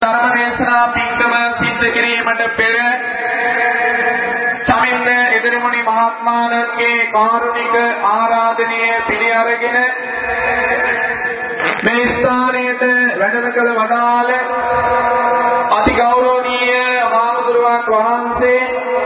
ධර්මදේශනා පින්කම සිද්ධ කිරීමට පෙර චමින්ද එදිරිමුනි මහත්මයාණන්ගේ කාරුණික ආරාධනය පිළි අරගෙන මේ ස්ථානයට වැඩම කළ වදාළ අතිගෞරවනීය මහමුදුරුවන් වහන්සේ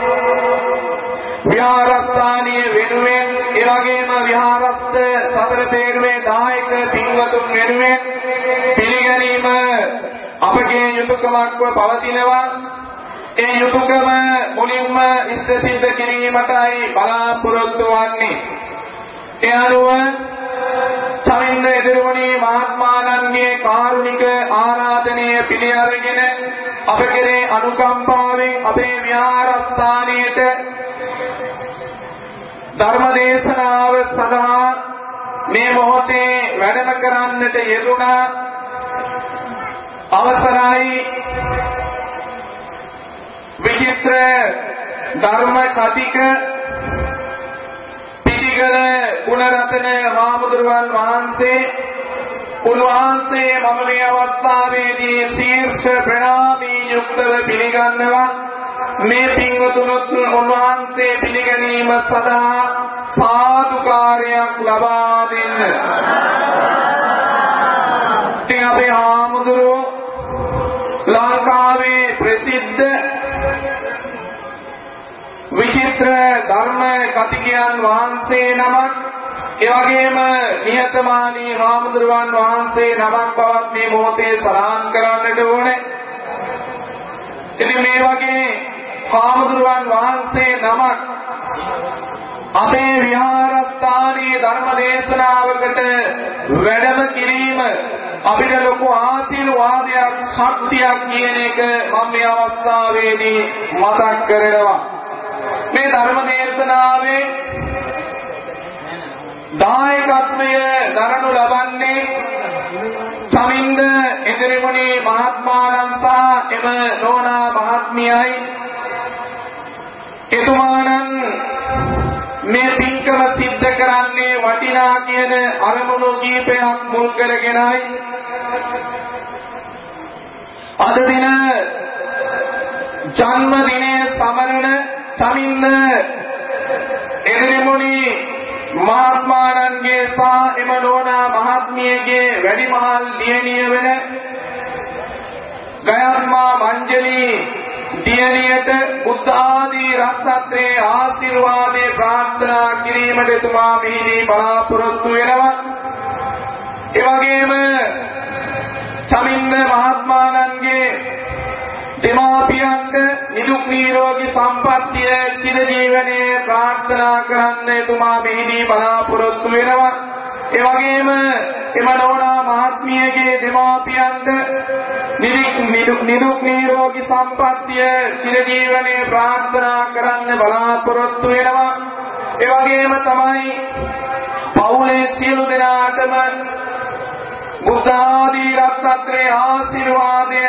විහාරස්ථානීය වෙනුවෙන් එවැගේම විහාරස්ත සතර තේරුවේ දායක පින්වතුන් වෙනුවෙන් පිළිගැනීම අපගේ යුතුයකමක්ව පවතිනවා. ඒ යුතුයකම මුලින්ම ඉෂ්ට සිද්ධ කිරීමටයි බලාපොරොත්තු වන්නේ. ඒ අනුව චමින්ද එදිරිමුනි මහත්මයාණන්ගේ කාරුණික ආරාධනය පිළි අරගෙන අප කෙරේ අනුකම්පාවෙන් අපේ විහාරස්ථානයට ධර්ම දේශනාව සඳහා මේ මොහොතේ වැඩම කරන්නට යෙදුණා. අවසරයි විචිත්‍ර ධර්ම කතික පිටිගල ගුණරතන මහමුදුරුවන් වහන්සේ උන්වහන්සේ මම මේ අවස්ථාවේදී ශීර්ෂ ප්‍රණාමී යුක්තව පිළිගන්නවා. මේ පින්වතුනුත් උන්වහන්සේ පිළිගැනීම සඳහා සාදුකාරයක් ලබා දෙන්න. ඉතින් අපේ ආමුදුරෝ ලංකාවේ ප්‍රසිද්ධ විචිත්‍ර ධර්ම කතිකයන් වහන්සේ නමක්, එවැගේම නිහතමානී ආමුදුරුවන් වහන්සේ නමක් බවත් මේ මොහොතේ සඳහන් කරන්නට ඕනේ. ඉතින් මේ වගේ ආමුදුරුවන් වහන්සේ නමක් අපේ විහාරස්ථානයේ ධර්ම දේශනාවකට වැඩම කිරීම අපිට ලොකු ආශිර්වාදයක් ශක්තියක් කියන එක මම මේ අවස්ථාවේදී මතක් කරනවා. මේ ධර්ම දේශනාවේ දායකත්වය දරනු ලබන්නේ චමින්ද එදිරිමුනි මහත්මයාණන් එම නෝනා මහත්මියයි. එතුමාණන් මේ පින්කම සිද්ධ කරන්නේ වටිනා කියන අරමුණු කීපයක් මුල් කරගෙනයි. අද දින ජන්ම දිනය සමරන චමින්ද එදිරිමුනි මහත්මයාණන්ගේ සහ එම නෝනා මහත්මියගේ වැඩිමහල් දියණිය වෙන ගයම්මා මංජලී දියණියට බුද්ධ ආදී රත්නත්‍රයේ ආශිර්වාදේ ප්‍රාර්ථනා කිරීමට එතුමා මෙහිදී බලාපොරොත්තු වෙනවා. ඒ වගේම චමින්ද මහත්මයාණන්ගේ දෙමාපියන්ට නිදුක් නිරෝගී සම්පන්නිය චිර ජීවනයේ ප්‍රාර්ථනා කරන්න එතුමා මෙහිදී බලාපොරොත්තු වෙනවා. ඒ වගේම එම නෝනා මහත්මියගේ දෙමාපියන්ට නිදුක් නිරෝගී සම්පන්නිය චිර ජීවනයේ ප්‍රාර්ථනා කරන්න බලාපොරොත්තු වෙනවා. ඒ වගේම තමයි පවුලේ සියලු දෙනාටම බුද්ධ ආදී රත්නත්‍රයේ ආශිර්වාදය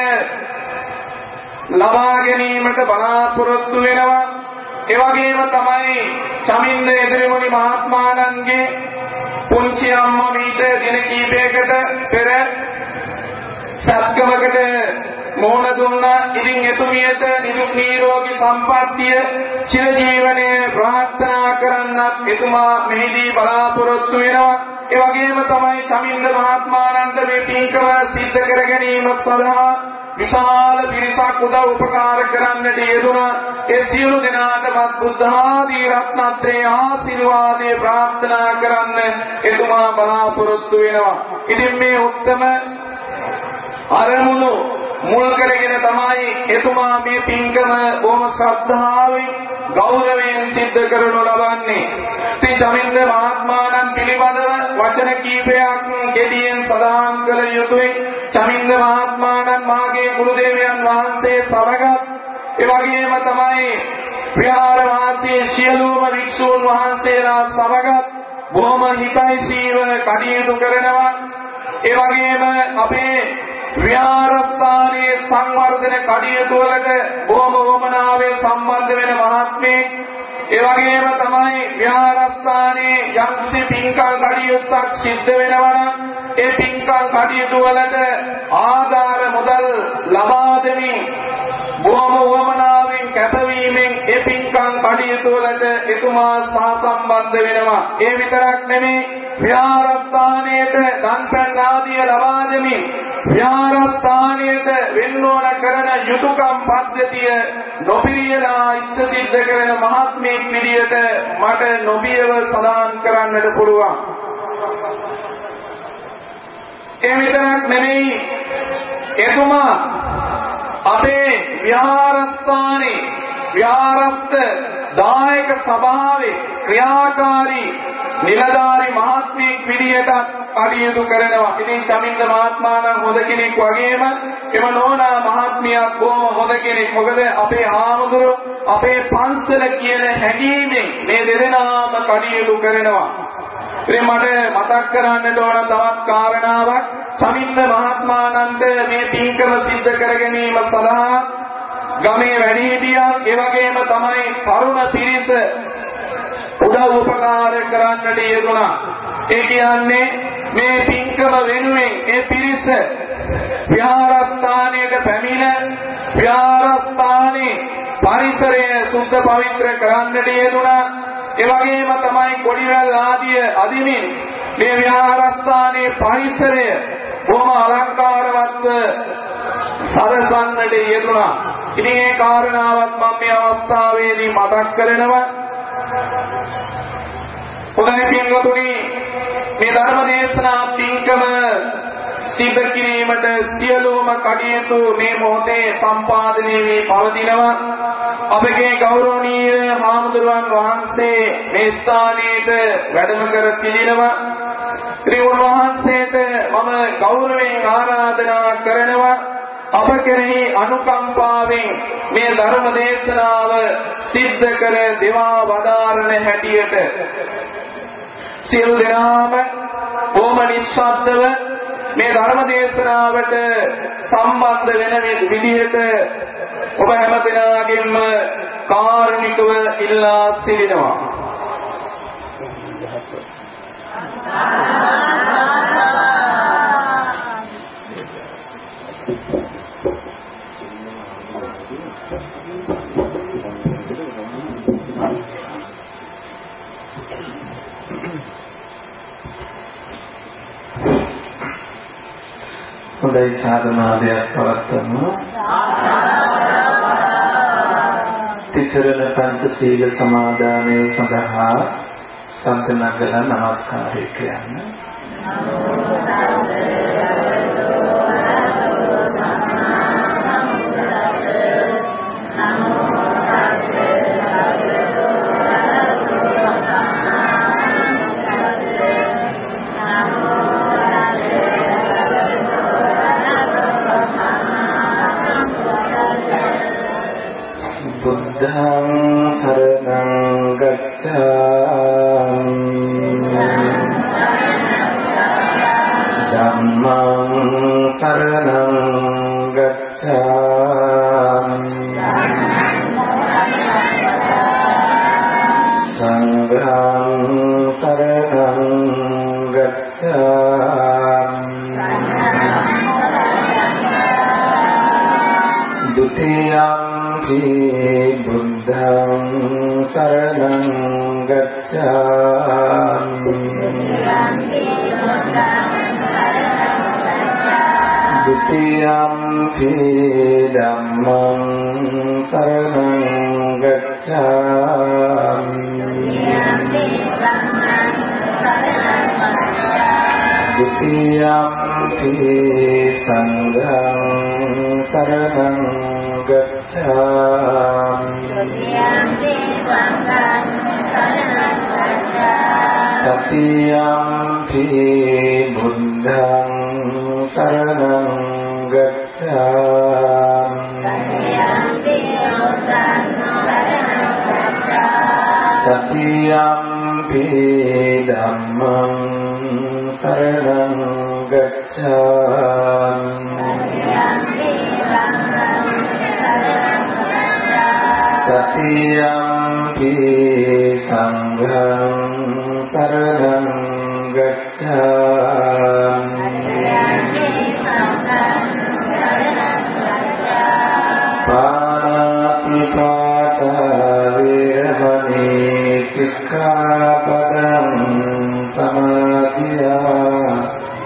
ලබා ගැනීමට බලාපොරොත්තු වෙනවා. ඒ වගේම තමයි චමින්ද එදිරිමුනි මහත්මයාණන්ගේ පුංචි අම්මා මීට දින කිහිපයකට පෙර සත්කමකට මොහොන දුන්නා. ඉතින් එතුමියට නිදුක් නිරෝගී සම්පන්නිය චිර ජීවනයේ ප්‍රාර්ථනා කරන්නත් එතුමා මෙහිදී බලාපොරොත්තු වෙනවා. ඒ වගේම තමයි චමින්ද මහත්මයාණන්ට මේ පින්කම සිද්ධ කර ගැනීම සඳහා විශාල පිරිසක් උදව් උපකාර කරන්නට යෙදුණා. ඒ සියලු දෙනාටම බුද්ධ ආදී රත්නත්‍රයේ ආශිර්වාදේ ප්‍රාර්ථනා කරන්න එතුමා බලාපොරොත්තු වෙනවා. ඉතින් මේ උත්තම අරමුණු මුල් කරගෙන තමයි එතුමා මේ පින්කම බොහොම ශ්‍රද්ධාවෙන් ගෞරවයෙන් සිද්ධ කරනු ලබන්නේ. ඉතින් චමින්ද මහත්මයාණන් පිළිබඳව වචන කීපයක් කෙටියෙන් සඳහන් කළ යුතුයි. චමින්ද මහත්මයාණන් මාගේ ගුරු දේවයන් වහන්සේ සමගත්, ඒ වගේම තමයි විහාර වාසී සියලුම වික්ෂූන් වහන්සේලා සමගත් බොහොම හිතයිසීව කටයුතු කරනවා. ඒ වගේම අපේ විහාරස්ථානයේ සංවර්ධන කටයුතු වලට බොහොම වමනාවෙන් සම්බන්ධ වෙන මහත්මයෙක්. ඒ වගේම තමයි විහාරස්ථානයේ යම්කිසි පින්කම් කටයුත්තක් සිද්ධ වෙනවා නම් ඒ පින්කම් කටයුතු වලට ආධාර මුදල් ලබා දෙමින් බොහොම වමනාවෙන් කැපවීමෙන් ඒ පින්කම් කටයුතු වලට එතුමා සහසම්බන්ධ වෙනවා. ඒ විතරක් නෙමෙයි විහාරස්ථානයේට දන්පැන් ආදිය ලබා දෙමින් විහාරස්ථානයේට වෙන්නෝන කරන යුතුයකම් පද්ධතිය නොපිරියලා ඉෂ්ට සිද්ධ කරන මහත්මයෙක් විදියට මට නොබියව සඳහන් කරන්නට පුළුවන්. ඒ විතරක් නෙමෙයි එතුමා අපේ විහාරස්ථානයේ විහාරස්ත දායක සභාවේ ක්‍රියාකාරී නිලධාරි මහත්මයෙක් විදියට කටයුතු කරනවා. ඉතින් චමින්ද මහත්මයා නම් හොඳ කෙනෙක් වගේම එම නෝනා මහත්මියක් බොහොම හොඳ කෙනෙක්. මොකද අපේ ආමුදුරු අපේ පන්සල කියන හැඟීමෙන් මේ දෙදෙනාම කටයුතු කරනවා. ඉතින් මට මතක් කරන්නට ඕන තවත් කාරණාවක්. චමින්ද මහත්මයාණන්ට මේ පින්කම සිද්ධ කර ගැනීම සඳහා ගමේ වැඩිහිටියන් ඒ වගේම තමයි තරුණ පිරිස උදව් උපකාර කරන්නට යෙදුණා. ඒ කියන්නේ මේ පින්කම වෙනුවෙන් ඒ පිරිස විහාරස්ථානයට පැමිණ විහාරස්ථානයේ පරිසරය සුද්ධ පවිත්‍ර කරන්නට යෙදුණා. ඒ වගේම තමයි කොඩිවැල් ආදිය අදිමින් මේ විහාරස්ථානයේ පරිසරය බොහොම අලංකාරවත්ව සරසන්නට යෙදුණා. ඉතින් ඒ කාරණාවත් මම මේ අවස්ථාවේදී මතක් කරනවා. හොඳයි පින්වතුනි, මේ ධර්ම දේශනා පින්කම සිද්ධ කිරීමට සියලුම කටයුතු මේ මොහොතේ සම්පාදනය වී පවතිනවා. අපගේ ගෞරවනීය හාමුදුරුවන් වහන්සේ මේ ස්ථානයේට වැඩම කර සිටිනවා. ත්‍රිවුණ වහන්සේට මම ගෞරවයෙන් ආරාධනා කරනවා අප කෙරෙහි අනුකම්පාවෙන් මේ ධර්ම දේශනාව සිද්ධ කර දේවා වදාරණ හැටියට සියලු දෙනාම බොහොම නිස්සද්දව මේ ධර්ම දේශනාවට සම්බන්ධ වෙන විදිහට ඔබ හැම දෙනාගෙන්ම කාරුණිකව ඉල්ලා සිටිනවා. හොඳයි සාධනාදයක් පවත්වමු. තිසරණ පංචශීල සමාදානය සඳහා සම්පූර්ණ නමස්කාරය කියන්න. බුද්ධං සරණං ගච්ඡාමි ධම්මං සරණං ගච්ඡාමි සංඝං සරණං ගච්ඡාමි ဒုတိယ බුද්ධං සරණං ගච්ඡාමි ဒုတိယံ ධම්මං සරණං ගච්ඡාමි ဒုတိယံ සංඝං සරණං ගච්ඡාමි တတိယံ බුද්ධං සරණං ගච්ඡාමි တတိယံ ධම්මං සරණං ගච්ඡාමි တတိယံ සංඝං සරණං ගච්ඡාමි පාණාතිපාතා වේරමණී සික්ඛාපදං සමාදියාමි.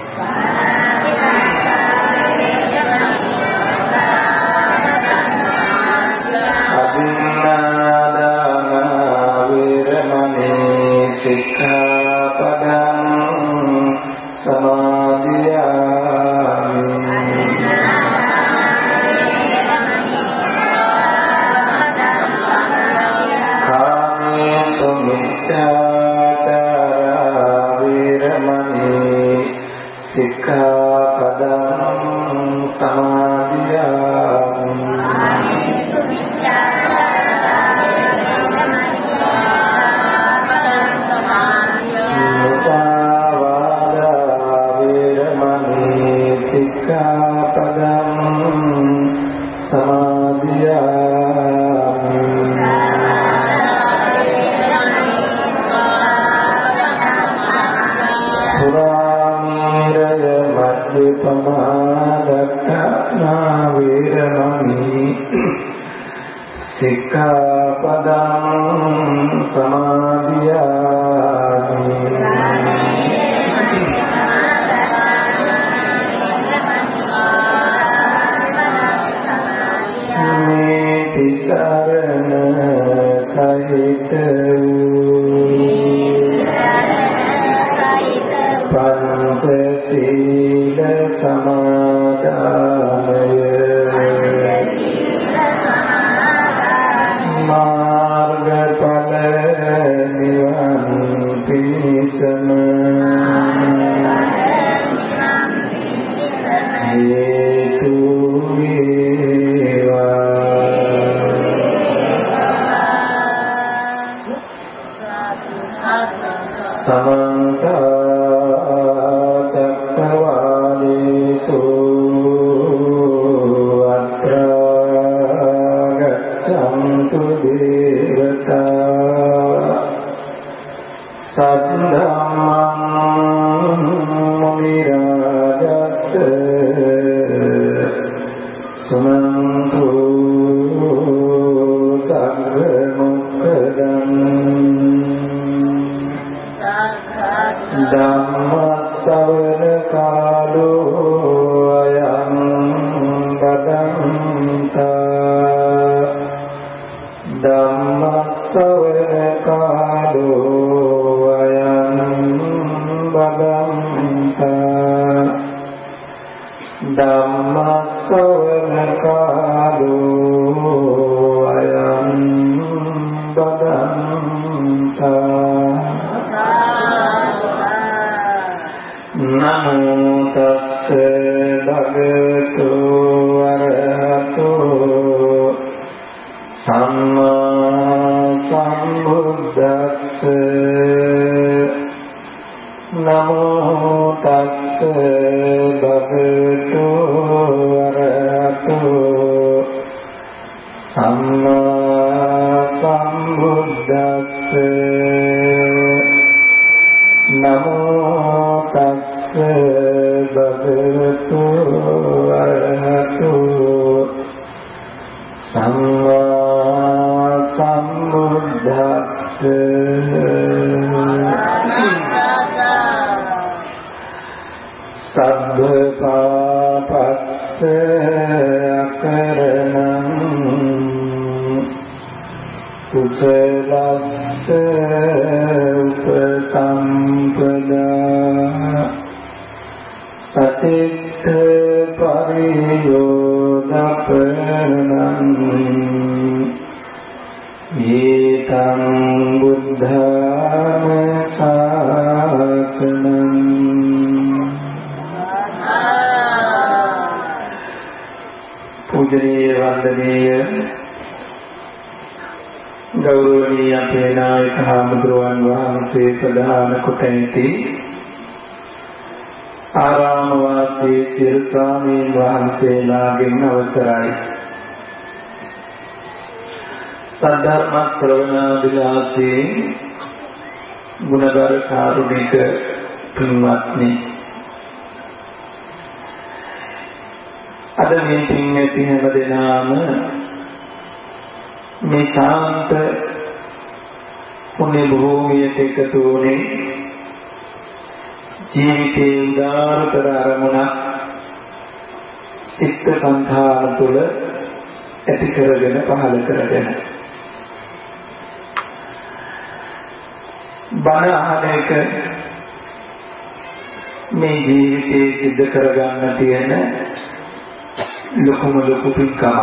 සද්ධර්ම ශ්‍රවණාදිලාසේ ගුණධර කාරුණික පින්වත්නි, අද මේ පින් ඇති හැම දෙනාම මේ ශාන්ත පුණ්‍ය භූමියට එකතු වුණේ ජීවිතේ උදාරතර අරමුණක් චිත්ත සංඛාර තුළ ඇති කරගෙන පහළ කරගෙන බණ අහන එක මේ ජීවිතේ සිද්ධ කරගන්න තියෙන ලොකුම ලොකු පින්කමක්.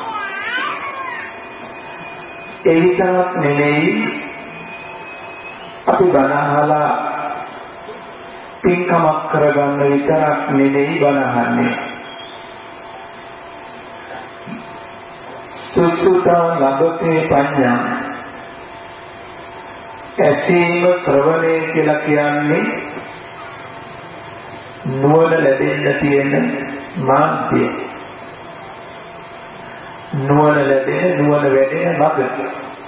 ඒ විතරක් නෙමෙයි අපි බණ අහලා පින්කමක් කරගන්න විතරක් නෙමෙයි බණ අහන්නේ. සුසුතා ලබතේ පඤ්ඤා ඇසීම ශ්‍රවණය කියලා කියන්නේ නුවණ ලැබෙන්න තියෙන මාර්ගය. නුවණ ලැබෙන නුවණ වැඩෙන මඟ.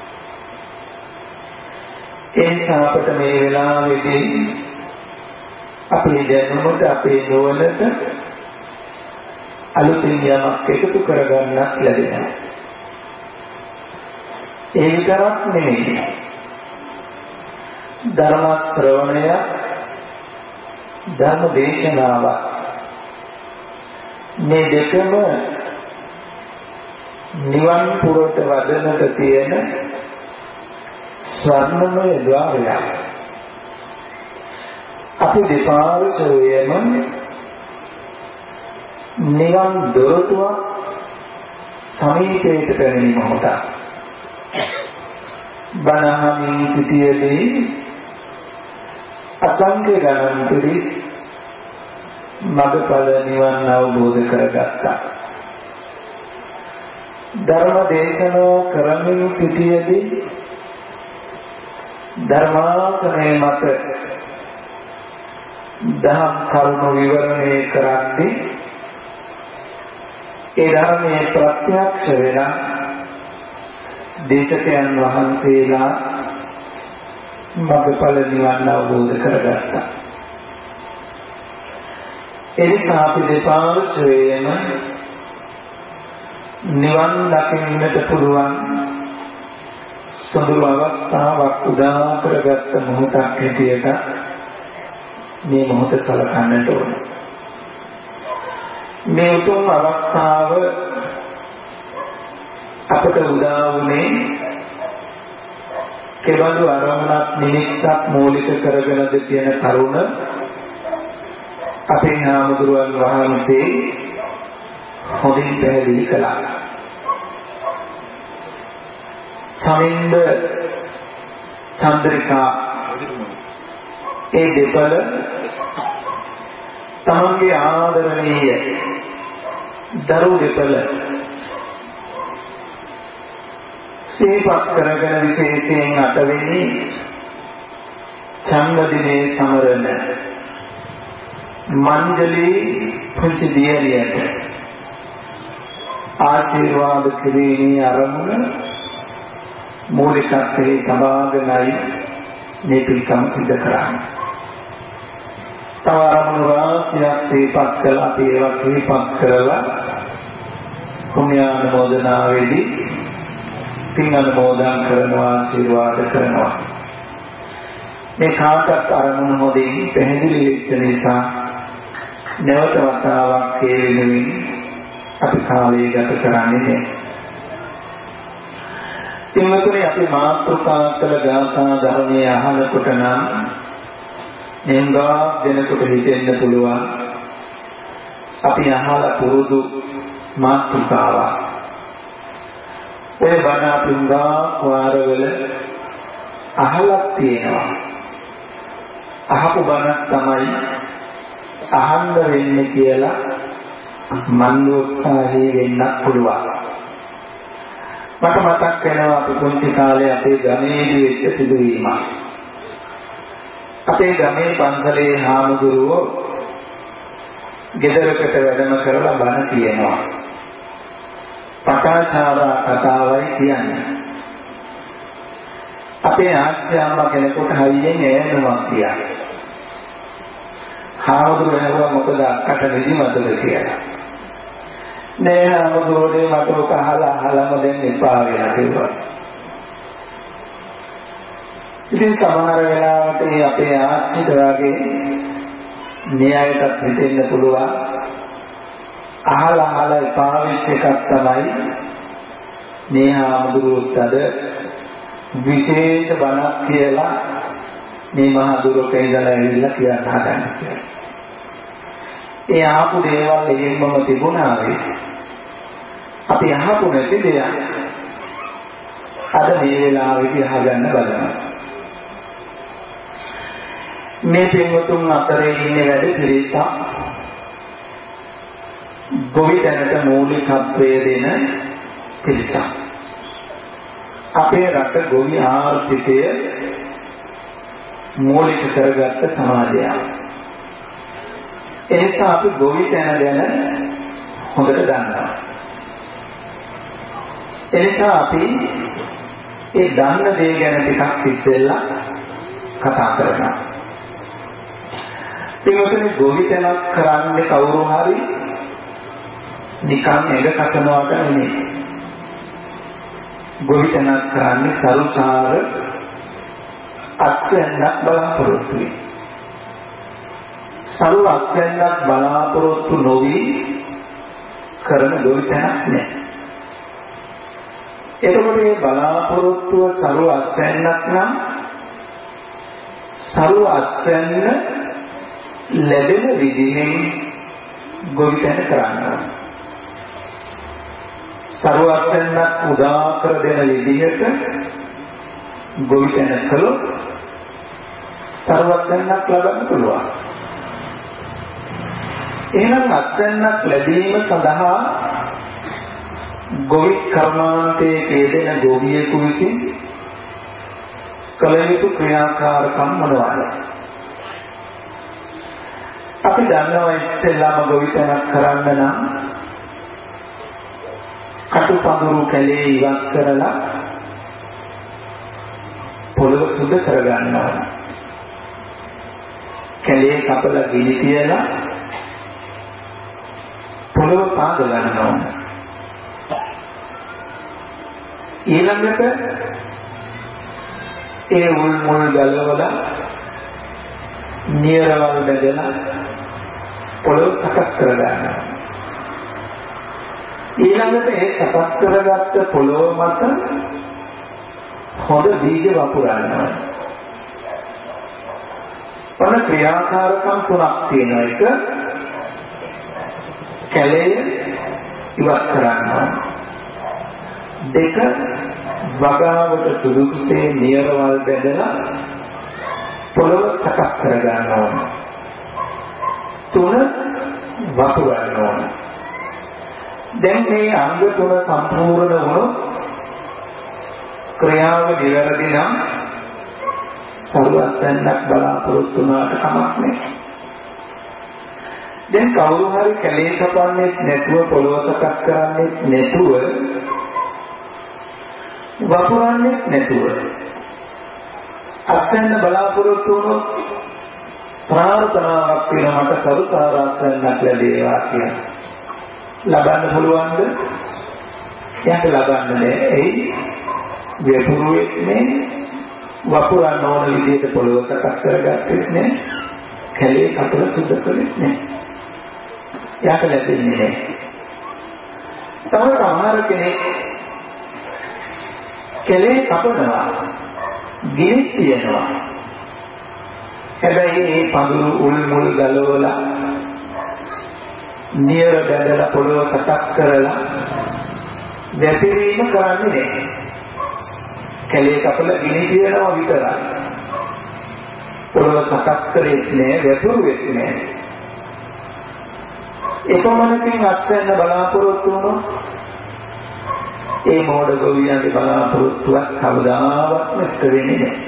ඒ නිසා අපට මේ වෙලාවේදී අපේ දැනුමට අපේ නුවණට අලුතින් යමක් එකතු කරගන්නත් ලැබෙනවා. ඒ විතරක් නෙමෙයි ධර්ම ශ්‍රවණය ධර්ම දේශනාව මේ දෙකම නිවන් පුරට වදනට තියෙන ස්වර්ණමය ద్వාරයක්. අපි දෙපාර්ශ්වයේම නිවන් දොරටුව සමීපයට පැමිණි මොහොතක්. බණහමින් සිටියේදී අසංඛ්‍ය ගණන් පිරිස් මඟඵල නිවන් අවබෝධ කරගත්තා. ධර්ම දේශනා කරමින් සිටියේදී ධර්මාසනයේ මත දහම් කරුණු විවරණය කරද්දී ඒ ධර්මයේ ප්‍රත්‍යක්ෂ වෙන දේශකයන් වහන්සේලා මඟඵල නිවන් අවබෝධ කරගත්තා. එනිසා අපි දෙපාර්ශ්වයේම නිවන් දකින්නට පුළුවන් සඳුරු අවස්ථාවක් උදා කරගත්ත මොහොතක් හැටියට මේ මොහොත සලකන්නට ඕන. මේ උතුම් අවස්ථාව අපට උදා වුණේ කෙබඳු අරමුණක් නිමිත්තක් මූලික කරගෙනද කියන කරුණ අපේ නාමදුරන් වහන්සේ හොඳින් පැහැදිලි කළා. චමින්ද චන්ද්‍රිකා ඒ දෙපළ තමන්ගේ ආදරණීය දරු දෙපළ සේපත් කරගෙන විශේෂයෙන් 8 වෙනි ජන්මදිනයේ සමරන මංජලී පුංචි දියණියට ආශිර්වාද කිරීමේ අරමුණ මූලිකත්වයේ තබාගෙනයි මේ පින්කම් සිදු කරන්නේ. තව අරමුණු රාශියක් තේපත් කළා, ඒවා තේපත් කරලා පුණ්‍යානුමෝදනාවේදී පින් අනුමෝදන් කරනවා, ආශිර්වාද කරනවා. මේ කාටත් අරමුණු හොදින් පැහැදිලි වෙච්ච නිසා නැවත වතාවක් ඒ වෙනුවෙන් අපි කාලය ගත කරන්නේ නැහැ. පින්වතුනි, අපි මාතෘකා කළ ගාථා ධර්මයේ අහනකොට නම් එංගා දෙනකොට හිතෙන්න පුළුවන් අපි අහලා පුරුදු මාතෘකාවක්. ඔය බණ අපි වාරවල අහලා තියෙනවා. අහපු බණක් තමයි අහන්න වෙන්නේ කියලා මන්දෝත්සාහී වෙන්න පුළුවන්. මට මතක් වෙනවා අපි පුංචි කාලේ අපේ ගමේදී වෙච්ච සිදුවීමක්. අපේ ගමේ පන්සලේ හාමුදුරුවෝ ගෙදරකට වැඩම කරලා බණ කියනවා. පටාචාරා කතාවයි කියන්නේ. අපේ ආච්චියම්මා කෙනෙකුට හයියෙන් ඈනුවක් තියා. හාමුදුරුවෝ ඇහුවා මොකද අක්කට නිදිමතද කියලා. නෑ හාමුදුරුවෝ මට ඔක අහලාම දැන් එපා වෙලා කිව්වා. ඉතින් සමහර වෙලාවට අපේ ආශ්‍රිත වගේ න්‍යායයට හිතෙන්න පුළුවන් අහලා එපා වෙච්ච එකක් තමයි මේ ආමුදුරුත් අද විශේෂ බණක් කියලා මේ මහා දුරක ඉඳලා ඇවිල්ලා කියන්න හදන්නේ කියලා. ඒ ආපු දේවල් එහෙමම තිබුණා වේ. අපි අහපු නැති දෙයක් අද මේ වෙලාවේදී අහගන්න බලනවා. මේ පින්වතුන් අතරේ ඉන්නේ වැඩ පිළිසක් ගොවිතැනට මූලිකත්වය දෙන පිළිසක්. අපේ රට ගොවි ආර්ථිකය මූලික කරගත්ත සමාජයක්. එනිසා අපි ගොවිතැන ගැන හොඳට දන්නවා. එනිසා අපි ඒ දන්න දේ ගැන ටිකක් ඉස්සෙල්ලා කතා කරනවා. පින්වතුනි ගොවිතැනක් කරන්නේ කවුරු හරි නිකන් එග කටනවාට නෙමෙයි. ගොවිතැනක් කරන්නේ සරුසාර අස්වැන්නක් බලාපොරොත්තු වෙයි. සරු අස්වැන්නක් බලාපොරොත්තු නොවි කරන ගොවිතැනක් නෑ. එතකොට මේ බලාපොරොත්තුව සරු අස්වැන්නක් නම් සරු අස්වැන්න ලැබෙන විදිහෙන් ගොවිතැන කරනවා. සරු අස්වැන්නක් උදා කර දෙන විදිහට ගොවිතැන කළොත් සරු අස්වැන්නක් ලබන්න පුළුවන්. එහෙනම් අස්වැන්නක් ලැබීම සඳහා ගොවි කර්මාන්තයේ යෙදෙන ගොවියෙකු විසින් කළ යුතු ක්‍රියාකාරකම් මොනවාද? අපි දන්නවා ඉස්සෙල්ලාම ගොවිතැනක් කරන්න නම් කටුපඳුරු කැලේ ඉවත් කරලා පොළව සුද්ධ කරගන්න ඕන. කැලේ කපලා ගිනි තියලා පොළව පාද ගන්න ඕන. ඊළඟට ඒ මුල් ගලවලා නියරවල් බැදලා පොළව සකස් කරගන්නවා. ඊළඟට ඒ සකස් කරගත්ත පොළව මත හොඳ බීජ වපුරනවා. ඔන්න ක්‍රියාකාරකම් තුනක් තියෙනවා. එක කැලේ ඉවත් කරනවා. දෙක වගාවට සුදුසුසේ නියරවල් බැදලා පොළව සකස් කරගන්නවා. තුන වපුරනවා. දැන් මේ අංග තුන සම්පූර්ණ වුණොත් ක්‍රියාව නිවැරදි නම් සරුවස්සන්නක් බලාපොරොත්තු වුණාට කමක් නැහැ. දැන් කවුරු හරි කැලේ කපන්නේ නැතුව පොළව සකස් කරන්නේ නැතුව වපුරන්නේ නැතුව අස්සන්න බලාපොරොත්තු වුණොත් ප්‍රාර්ථනාවක් වෙනවා මට සරුසාරාස්සන්නක් ලැබේවා කියලා. ලබන්න පුළුවන්ද? එයාට ලබන්න නෑ. එයි වෙපුරුවෙත් නේ වපුරන්න ඕන විදිහට පොළව සකස් කරගත්තෙත් නෑ. කැලේ කපල සුද්ධ කළෙත් නෑ. එයාට ලැබෙන්නේ නෑ. සමහර කෙනෙක් කැලේ කපනවා ගිනි තියනවා. හැබැයි මේ පඳුරු උල් මුල් ගලවලා නියර බැඳලා පොළව සකස් කරලා වැපිරීම කරන්නේ නැහැ. කැලේ කපලා ගිනි තියනවා විතරයි. පොළව සකස් කරෙත් නැහැ, වැපිරුවෙත් නැහැ. එපමණකින් අත්වෙන්න බලාපොරොත්තු වුණොත් ඒ මොඩ ගොවියන්ගේ බලාපොරොත්තුවක් කවදාවත් නැස්ත වෙන්නේ නැහැ.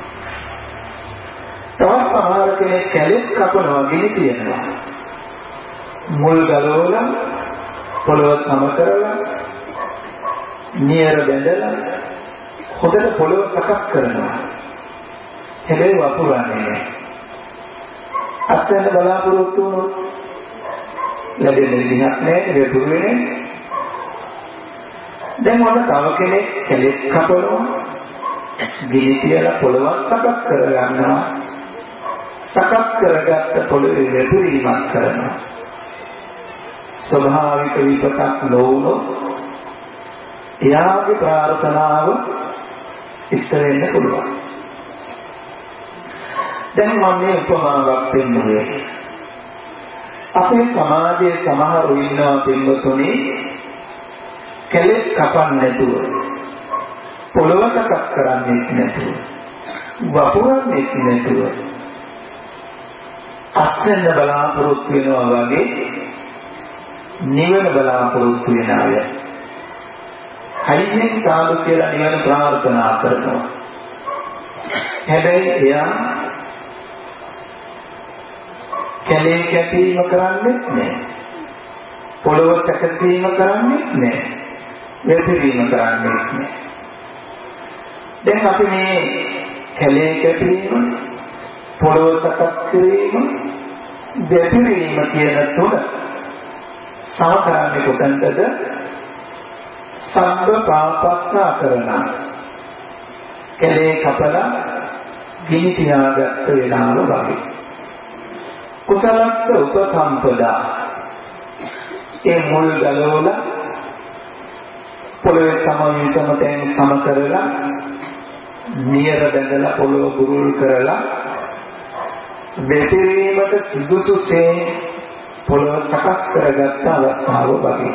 තවත් සමහර කෙනෙක් කැලේ කපනවා ගිනි තියනවා. මුල් ගලවලා පොළව සම කරලා නියර බැඳලා හොඳට පොළව සකස් කරනවා. හැබැයි වපුරන්නේ නැහැ. අත්වෙන්න බලාපොරොත්තු වුණොත් ලැබෙන්නේ විදිහක් නැහැ. ඒක දුරේ දැන් මොන තව කෙනෙක් කෙලෙස් කපනවා, ගිනි තියලා පොළවක් සකස් කරගන්නවා, සකස් කරගත්ත පොළවේ වැටීමක් කරනවා. ස්වභාවික විපතක් නොවුනොත් එයාගේ ප්‍රාර්ථනාව ඉෂ්ට වෙන්න පුළුවන්. දැන් මම මේ උපමාවක් දෙන්නුවේ. අපේ සමාජයේ සමහරු ඉන්නවා පින්වතුනි කෙලෙස් කපන්නේ නැතුව, පොළව සකස් කරන්නේ නැතුව, වපුරන්නේ නැතුව අස්වෙන්න බලාපොරොත්තු වෙනවා වගේ නිවන බලාපොරොත්තු වෙන අය. හයියෙන් සාදු කියලා නිවන ප්‍රාර්ථනා කරනවා. හැබැයි එයා කැලේ කැපීම කරන්නේ නැහැ. පොළොව සැකසීම කරන්නේ නැහැ. වැපිරීම කරන්නේ නැහැ. දැන් අපි මේ කැලේ කැපීම, පොළොව සකස් කිරීම, වැපිරීම කියන තුන සමකරන්නේ කොතනද? සම්බ පාපස්සා කරනා. කැලේ කපලා ගිනි තියාගත්ත වෙලාව වගේ. කුසලස්ස උපසම්පදා. ඒ මුල් ගලවලා පොළවේ සමතෙන් සම කරලා නියර බැඳලා පොළොව බුරුල් කරලා වැටීමට සුදුසුසේ පොළොව සකස් කරගත්ත අවස්ථාව වගේ.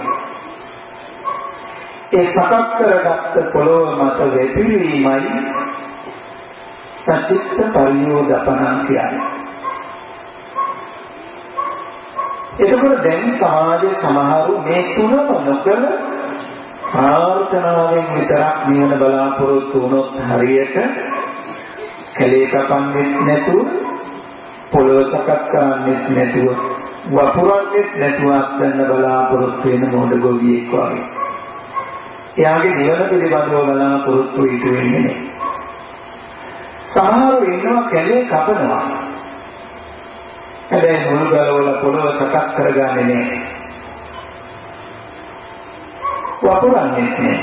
ඒ සකස් කරගත්ත පොළොව මත වැටීමයි සචිත්ත පරියෝදපණං කියන්නේ. එතකොට දැන් සමාජයේ සමහරු මේ තුනම නොකර ප්‍රාර්ථනාවෙන් විතරක් නිවන බලාපොරොත්තු වුණොත් හරියට කැලේ කපන්නේ නැතුව, පොළොව සකස් කරන්නේ නැතුව, වපුරන්නේ නැතුව අත්දැන්න බලාපොරොත්තු වෙන මොඩ ගොවියෙක් වගේ. එයාගේ නිවන පිළිබඳව බලාපොරොත්තු ඊට වෙන්නේ නැහැ. සමහරව ඉන්නවා කැලේ කපනවා. හැබැයි මුළු ගලවල පොළොව සකස් කරගන්නේ නැහැ. වපුරන්නේ නැහැ.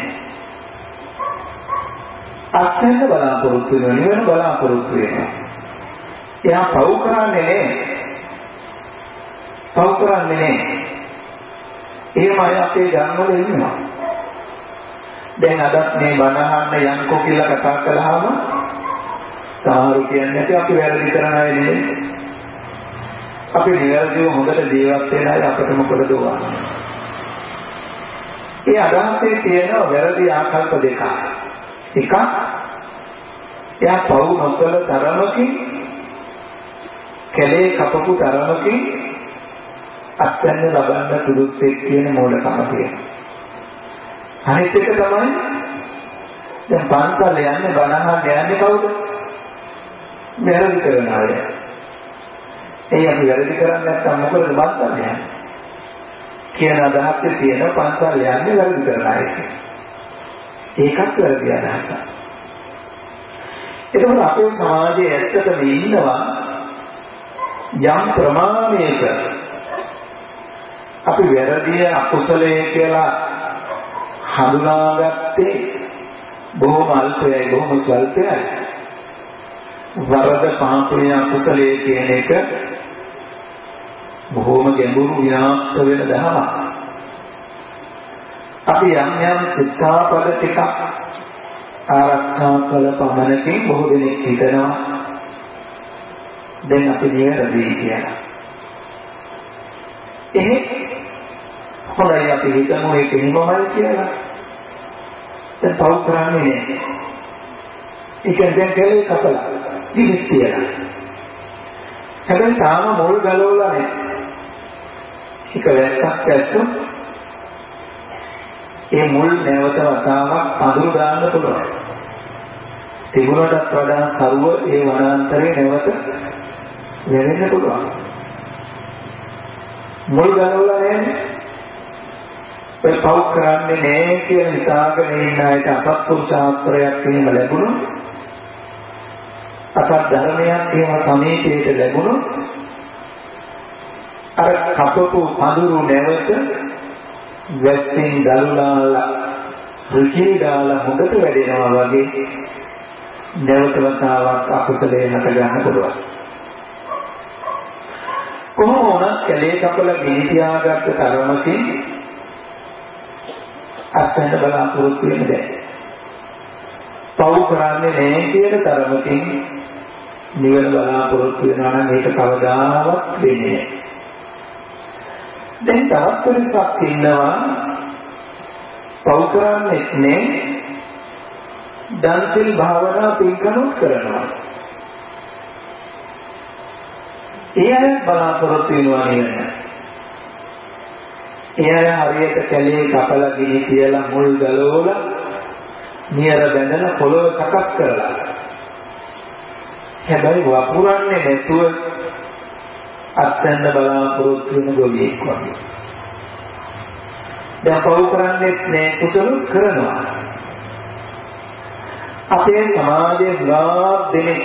අත්දැන්න බලාපොරොත්තු වෙන නිවන බලාපොරොත්තු වෙනවා. එයා පව් කරන්නේ නැහැ. පව් කරන්නේ නැහැ. එහෙම අය අපේ ධර්මවල ඉන්නවා. දැන් අදත් මේ බණ අහන්න යන්කෝ කියලා කතා කළාම සමහරු කියන්නේ අපි වැරදි කරන අය නෙවෙයි. අපි නිවැරදිව හොඳට ජීවත් වෙන අය අපිට මොකද දුවන්නේ? ඒ අදහසේ තියෙන වැරදි ආකල්ප දෙකක්. එකක් එයා පව් නොකළ තරමකින්, කැලේ කපපු තරමකින් අත්දැන්න ලබන්න සුදුසුෙක් කියන මෝඩකම තියෙනවා. අනිත් එක තමයි දැන් පන්සල් යන්නේ බණ අහන්න යන්නේ කවුද? වැරදි කරන අය. ඒ අපි වැරදි කරන්නේ නැත්නම් මොකද පන්සල් යන්නේ? කියන අදහසේ තියෙන පන්සල් යන්නේ වැරදි කරන අය. ඒකත් වැරදි අදහසක්. එතකොට අපේ සමාජයේ ඇත්තටම ඉන්නවා යම් ප්‍රමාණයක අපි වැරදිය අකුසලයේ කියලා හඳුනාගත්තේ බොහොම අල්පයයි, බොහොම ස්වල්පයයි. වරද පාපේ අකුසලයේ කියන එක බොහොම ගැඹුරු විනාශ වෙන දහමක්. අපි යම් යම් ශික්ෂාපද ටිකක් ආරක්ෂා කළ පමණකින් බොහෝ දෙනෙක් හිතනවා දැන් අපි නිවැරදි කියලා. හොඳයි අපි හිතමු ඒක හිමමයි කියලා. දැන් පව් කරන්නේ නැහැ. ඒක දැන් කලේ කපලා දිවිත් තියලා. හැබැයි තාම මොල් ගලවලා නැහැ. ඒක වැස්සක් ඇත්තොත් ඒ මුල් නැවත වතාවක් අඳුර දාන්න පුළුවන්. තිබුණටත් වඩා සරුව ඒ වනාන්තරේ නැවත වෙරෙන්න පුළුවන්. මුල් ගලවලා නැහැ. ඒ පව් කරන්නේ නැහැ කියලා හිතාගෙන ඉන්න අයට අසත්පුරුෂ ආශ්‍රයයක් එහෙම ලැබුණොත්, අසත් ධර්මයක් එහෙම සමීපයට ලැබුණොත්, අර කපපු පඳුරු නැවත වැස්සෙන් ගලුලාලා රුචි දාලා හොඳට වැඩෙනවා වගේ නැවතවතාවක් අකුසලේ හට ගන්න පුළුවන්. කොහොම වුණත් කැලේ කපල ගිනි තියාගත්ත තරමකින් අත්හැර බලාපොරොත්තු වෙන්න බැහැ. පව් කරන්නේ නැහැ කියන තරමකින් නිවන බලාපොරොත්තු වෙනවා නම් ඒක කවදාවත් වෙන්නේ නැහැ. දැන් තවත් පිරිසක් ඉන්නවා පව් කරන්නේ නැහැ, දන්සිල් භාවනා පිළිකනුත් කරනවා. ඒ අය බලාපොරොත්තු වෙනවා නෙවෙයි. ඒ අය හරියට කැලේ කපලා ගිනි තියලා මුල් ගලවලා නියර බැඳලා පොළොව සකස් කරලා. හැබැයි වපුරන්නේ නැතුව අත්දැන්න බලාපොරොත්තු වෙන ගොවියෙක් වගේ. දැන් පව් කරන්නේ නැහැ, කුසල කරනවා. අපේ සමාජයේ ගාක් දෙනෙක්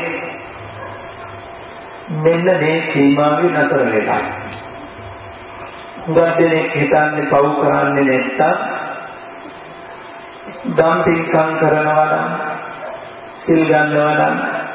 මෙන්න මේ සීමාවෙ නතර වෙලා. හුඟක් දෙනෙක් හිතන්නේ පව් කරන්නේ නැත්තම් දම් පින්කම් කරනවා නම්, සිල් ගන්නවා නම්,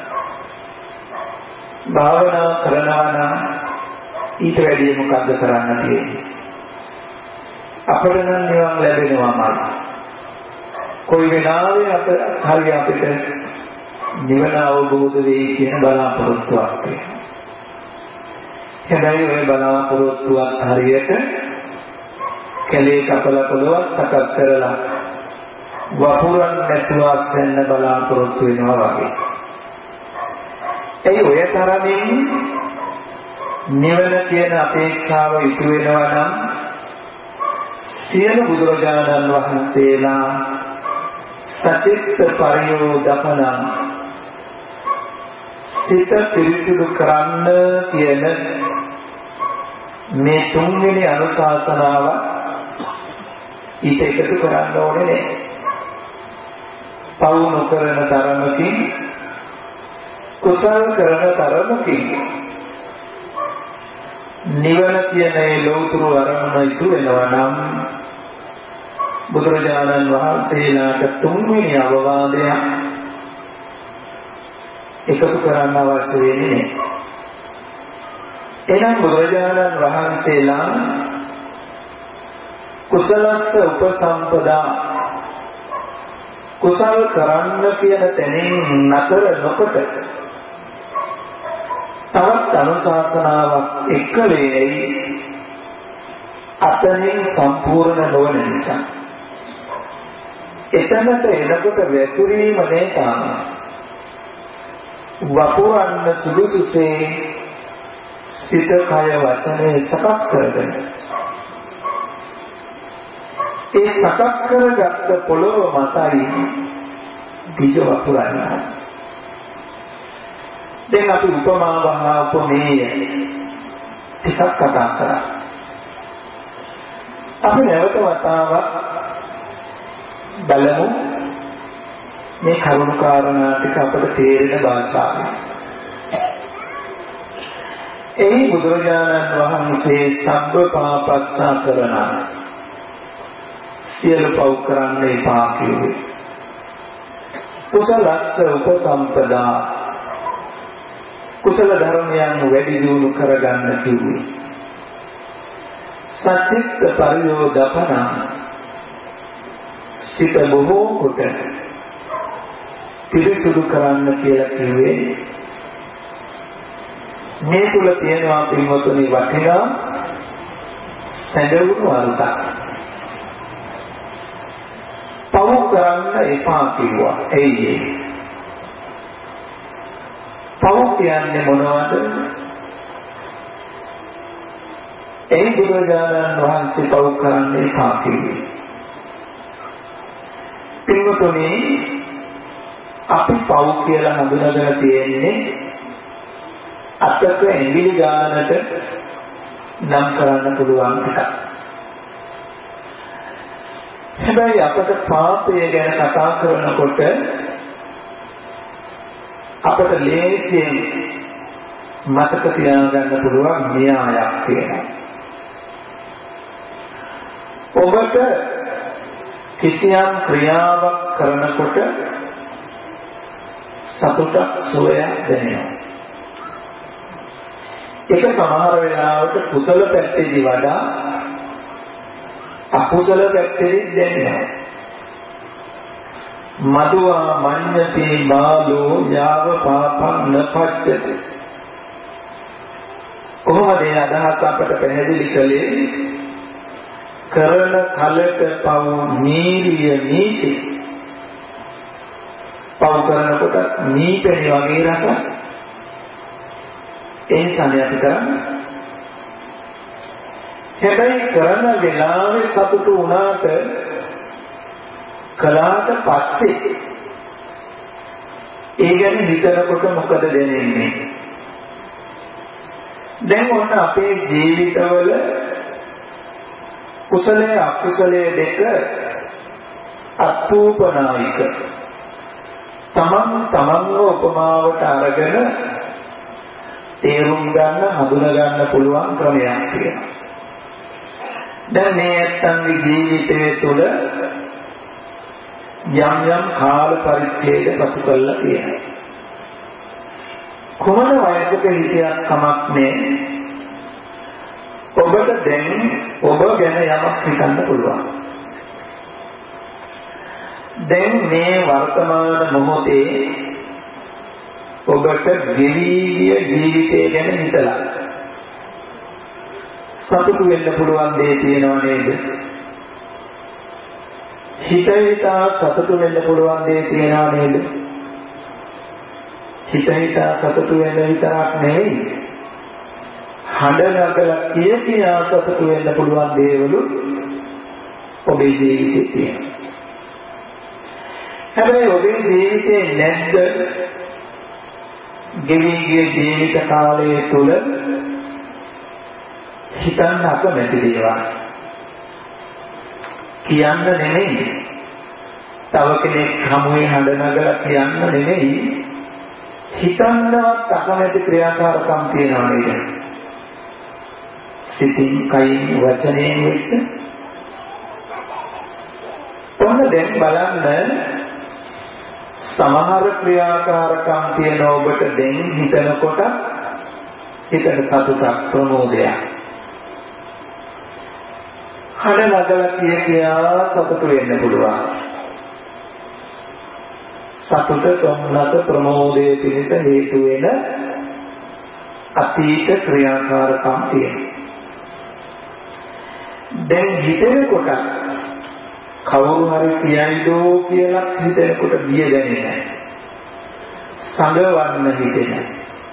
භාවනා කරනවා නම් ඊට වැඩිය මොකද්ද කරන්න තියෙන්නේ? අපිට නම් නිවන් ලැබෙනවාමයි. කොයි වෙලාවෙ අපිට නිවන අවබෝධ වෙයි කියන බලාපොරොත්තුවක් තියෙනවා. හැබැයි ওই බලාපොරොත්තුවත් හරියට කැලේ කපලා පොළොවක් සකස් කරලා වපුරන් නැතුව අස්වෙන්න බලාපොරොත්තු වෙනවා වගේ. ඒ ඔය තරමින් නිවන කියන අපේක්ෂාව ඉටු වෙනවා නම් සියලු බුදුරජාණන් වහන්සේලා සචිත්ත පරියෝදපනං සිත පිරිසිදු කරන්න කියන මේ තුන්වෙනි අනුශාසනාව ඊට එකතු කරන්න ඕනේ නෑ. පව් නොකරන තරමකින්, කුසල් කරන තරමකින් නිවන කියන ඒ ලෞතුරු අරමුණ ඉතු වෙනවා නම් බුදුරජාණන් වහන්සේලාට තුන්වෙනි අවවාදය එකතු කරන්න අවශ්‍ය වෙන්නේ නැහැ. එනම් බුදුරජාණන් වහන්සේලා කුසලස්ස උපසම්පදා කුසල් කරන්න කියන තැනින් නතර නොකොට තවත් අනුශාසනාවක් එක්ක වේයි අතනින් සම්පූර්ණ නොවන නිසා. එතනට එනකොට වැතුරීම නේතාම වපුරන්න සුදුසුසේ සිත කය වචනේ සකස් කරගෙන ඒ සකස් කරගත්ත පොළොව මතයි බීජ වපුරන්න. දැන් අපි උපමාව හා උපමේය ටිකක් කතා කරා. අපි නැවත වතාවක් බලමු මේ කරුණු කාරණා ටික අපට තේරෙන භාෂාවෙන්. එහි බුදුරජාණන් වහන්සේ සබ්බ පාපස්සා කරන සියලු පව් කරන්න එපා කිව්වේ. කුසලස්ස උපසම්පදා කුසල ධර්මයන් වැඩි දියුණු කරගන්න කිව්වේ. සචිත්ත පරියෝදපන සිත බොහෝ කොට පිරිසුදු කරන්න කියලා කිව්වේ. මේ තුල තියෙනවා පින්වතුනි වටිනා සැඟවුණු අර්ථයක්. පව් කරන්න එපා කිව්වා. එයි පව් කියන්නේ මොනවද? ඒ බුදුරජාණන් වහන්සේ පව් කරන්න එපා කිව්වේ. පින්වතුනි අපි පව් කියලා හඳුනාගෙන තියෙන්නේ අතක ඇඟිලි ගන්නට නම් කරන්න පුළුවන් එකක්. හැබැයි අපට පාපය ගැන කතා කරනකොට අපට ලේසියෙන් මතක තියාගන්න පුළුවන් න්‍යායක් තියෙනවා. ඔබට කිසියම් ක්‍රියාවක් කරනකොට සතුටක් සුවයක් දැනෙනවා. ඒක සමහර වෙලාවට කුසල පැත්තේදී වඩා අකුසල පැත්තේදී දැනෙනවා. මදුවා මඤ්ඤති බාලෝ යාව පාපං නපච්චති. කොහොමද මේ අදහස අපට පැහැදිලි කළේ? කරන කලට පව නීරිය නීති. පව කරනකොට නීපෙනි වගේ රස. ඒ තමයි අපි කරන්නේ. හැබැයි කරන වෙලාවේ සතුටු වුණාට කලාට පස්සේ ඒ ගැන හිතනකොට මොකද දැනෙන්නේ? දැන් ඔන්න අපේ ජීවිතවල කුසලයේ අකුසලයේ දෙක අත්ූපනායික තමන්ව උපමාවට අරගෙන තේරුම් ගන්න හඳුනා ගන්න පුළුවන් ක්‍රමයක් තියෙනවා. දැන් මේ ඇත්තන්ගේ ජීවිතයේ තුල යම් යම් කාල පරිච්ඡේද පසු කරලා තියෙනවා. කොහොම වයසක හිටියක් කමක් නෑ. ඔබට දැන් ඔබ ගැන යමක් හිතන්න පුළුවන්. දැන් මේ වර්තමාන මොහොතේ ඔබට ගෙවී ජීවිතය ගැන හිතලා සතුටු වෙන්න පුළුවන් දේ තියෙනව නේද? හිතා සතුටු වෙන්න පුළුවන් දේ තියෙනව නේද? හිතා සතුටු වෙන්න විතරක් නෙවෙයි, හඬ නගලා කියා සතුටු වෙන්න පුළුවන් දේවලු ඔබේ ජීවිතේ තියෙනවා. හැබැයි ඔබේ ජීවිතේ නැද්ද ගෙවිගේ ජීවිත කාලය තුල හිතන්න අකමැති දේවල් කියන්න නෙමෙයි, තව කෙනෙක් හමුවේ හඬ නගලා කියන්න නෙමෙයි, හිතන්නවත් අකමැති ක්‍රියාකාරකම් තියෙනවා නේද? සිතින් කයින් වචනයෙන් වෙච්ච. ඔන්න දැන් බලන්න, සමහර ක්‍රියාකාරකම් තියෙන ඔබට දැන් හිතනකොට හිතට සතුටක් ප්‍රමෝදයක්. හඬ නගලා කියා සතුට වෙන්න පුළුවන්. සතුට සොම්නස ප්‍රමෝදයේ පිණිස හේතු වෙන අතීත ක්‍රියාකාරකම් තියෙනවා. දැන් හිතනකොට කවුරු හරි කියයිදෝ කියලා හිතනකොට බිය දැනෙන්නේ නැහැ. සංගවන්න හිතෙන්නේ.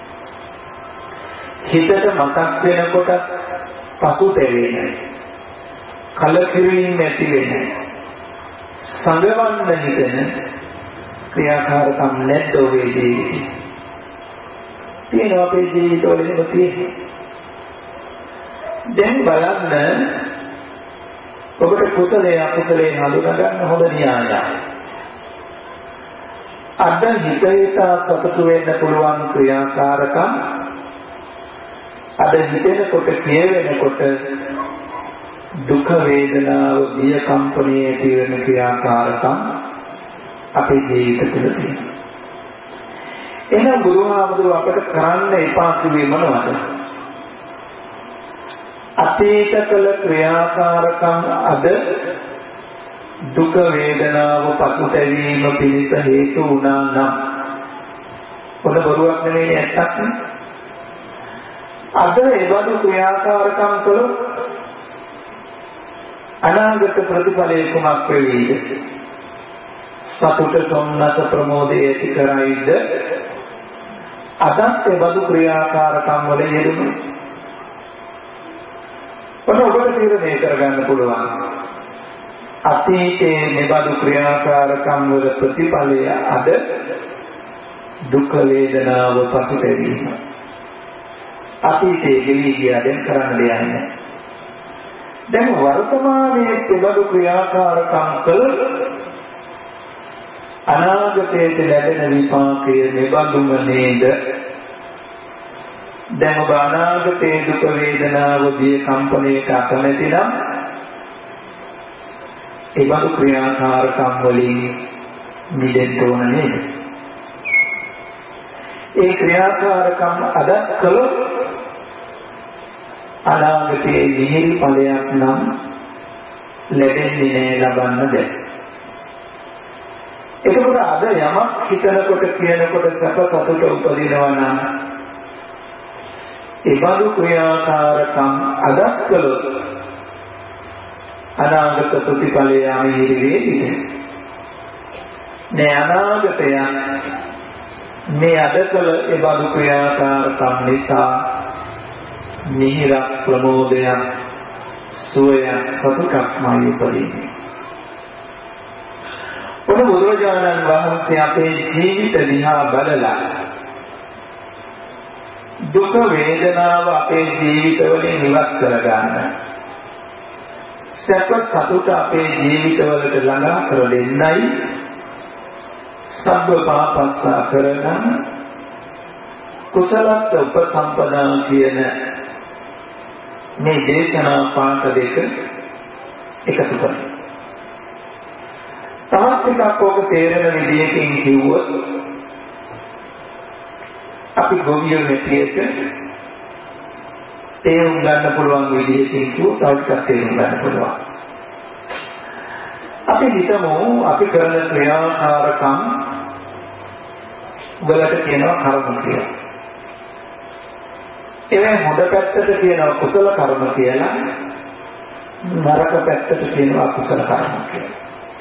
හිතට මතක් වෙනකොට පසුතැවෙන්නේ නැහැ. කලකිරීම ඇති වෙන්නේ නැහැ. සංගවන්න හිතෙන ක්‍රියාකාරකම් නැද්ද ඔබේ ජීවිතේ? තියෙනවා අපේ ජීවිතවල එහෙම තියෙනවා. දැන් බලන්න, ඔබට කුසලයේ අකුසලයේ හඳුනා ගන්න හොඳ න්‍යායයක්. අද හිතේතා සතුටු වෙන්න පුළුවන් ක්‍රියාකාරකම්, අද හිතෙනකොට කියවෙනකොට දුක වේදනාව බිය කම්පනයේ තියෙන ක්‍රියාකාරකම් අපේ ජීවිත තුළ තියෙනවා. එහෙනම් බුදුහාමුදුරුවෝ අපට කරන්න එපා කිව්වේ මොනවද? අතීත කළ ක්‍රියාකාරකම් අද දුක වේදනාව පසුතැවීම පිණිස හේතු වුණා නම්, පොඩ බොරුවක් නෙවෙයි, ඇත්තක් නේ. අද ඒවලු ක්‍රියාකාරකම් කළොත් අනාගත ප්‍රතිඵලයේ කුමක් වෙයිද? සතුට සොම්නස ප්‍රමෝදයේ ඇති කරයිද? අදත් ඒවලු ක්‍රියාකාරකම් වල යෙදුණු ඔබට තීරණය කරගන්න පුළුවන්. අතීතයේ මෙබඳු ක්‍රියාකාරකම් වල ප්‍රතිඵලය අද දුක් වේදනාව පසුතැවීම. අතීතයේ ගෙවි ගියා, දැන් කරන්න දෙයක් නැහැ. දැන් වර්තමානයේ මෙබඳු ක්‍රියාකාරකම් කළ අනාගතයේ ලැබෙන විපාකයේ මෙබඳුම නේද? දැන් ඔබ අනාගතයේ දුක වේදනාව බිය කම්පනයක අකමැති නම් ඒ බඳු ක්‍රියාකාරකම් වලින් මිදෙන්න ඕන නේද? ඒ ක්‍රියාකාරකම් අදත් කළොත් අනාගතයේ මිහිරි ඵලයක් නම් ලැබෙන්නේ නැහැ, ලබන්න බැහැ. එතකොට අද යමක් හිතනකොට කියනකොට සැප සතුට උපදිනවා නම් ඒ බඳු ක්‍රියාකාරකම් අදත් කළොත් අනාගත ප්‍රතිඵලය මිහිරි වේවිද? නෑ, අනාගතය මේ අද කළ ඒ බඳු ක්‍රියාකාරකම් නිසා මිහිරක්, ප්‍රමෝදයක්, සුවයක්, සතුටක්මයි උපදින්නේ. ඔන්න බුදුරජාණන් වහන්සේ අපේ ජීවිත දිහා බලලා දුක වේදනාව අපේ ජීවිතවලින් ඉවත් කරගන්න, සැප සතුට අපේ ජීවිතවලට ළඟා කර දෙන්නයි සබ්බ පාපස්සා කරන කුසලස්ස උපසම්පදා කියන මේ දේශනා පාඨ දෙක එකතු කරනවා. තවත් ටිකක් ඔබ තේරෙන විදිහකින් කිව්වොත් අපි ගොවියෝ මෙතියට තේරුම් ගන්න පුළුවන් විදිහකින් කිව්වොත් තව ටිකක් තේරුම් ගන්න පුළුවන්. අපි හිතමු අපි කරන ක්‍රියාකාරකම් වලට කියනවා කර්ම කියලා. ඒ හොඳ පැත්තට කියනවා කුසල කර්ම කියලා, නරක පැත්තට කියනවා අකුසල කර්ම කියලා.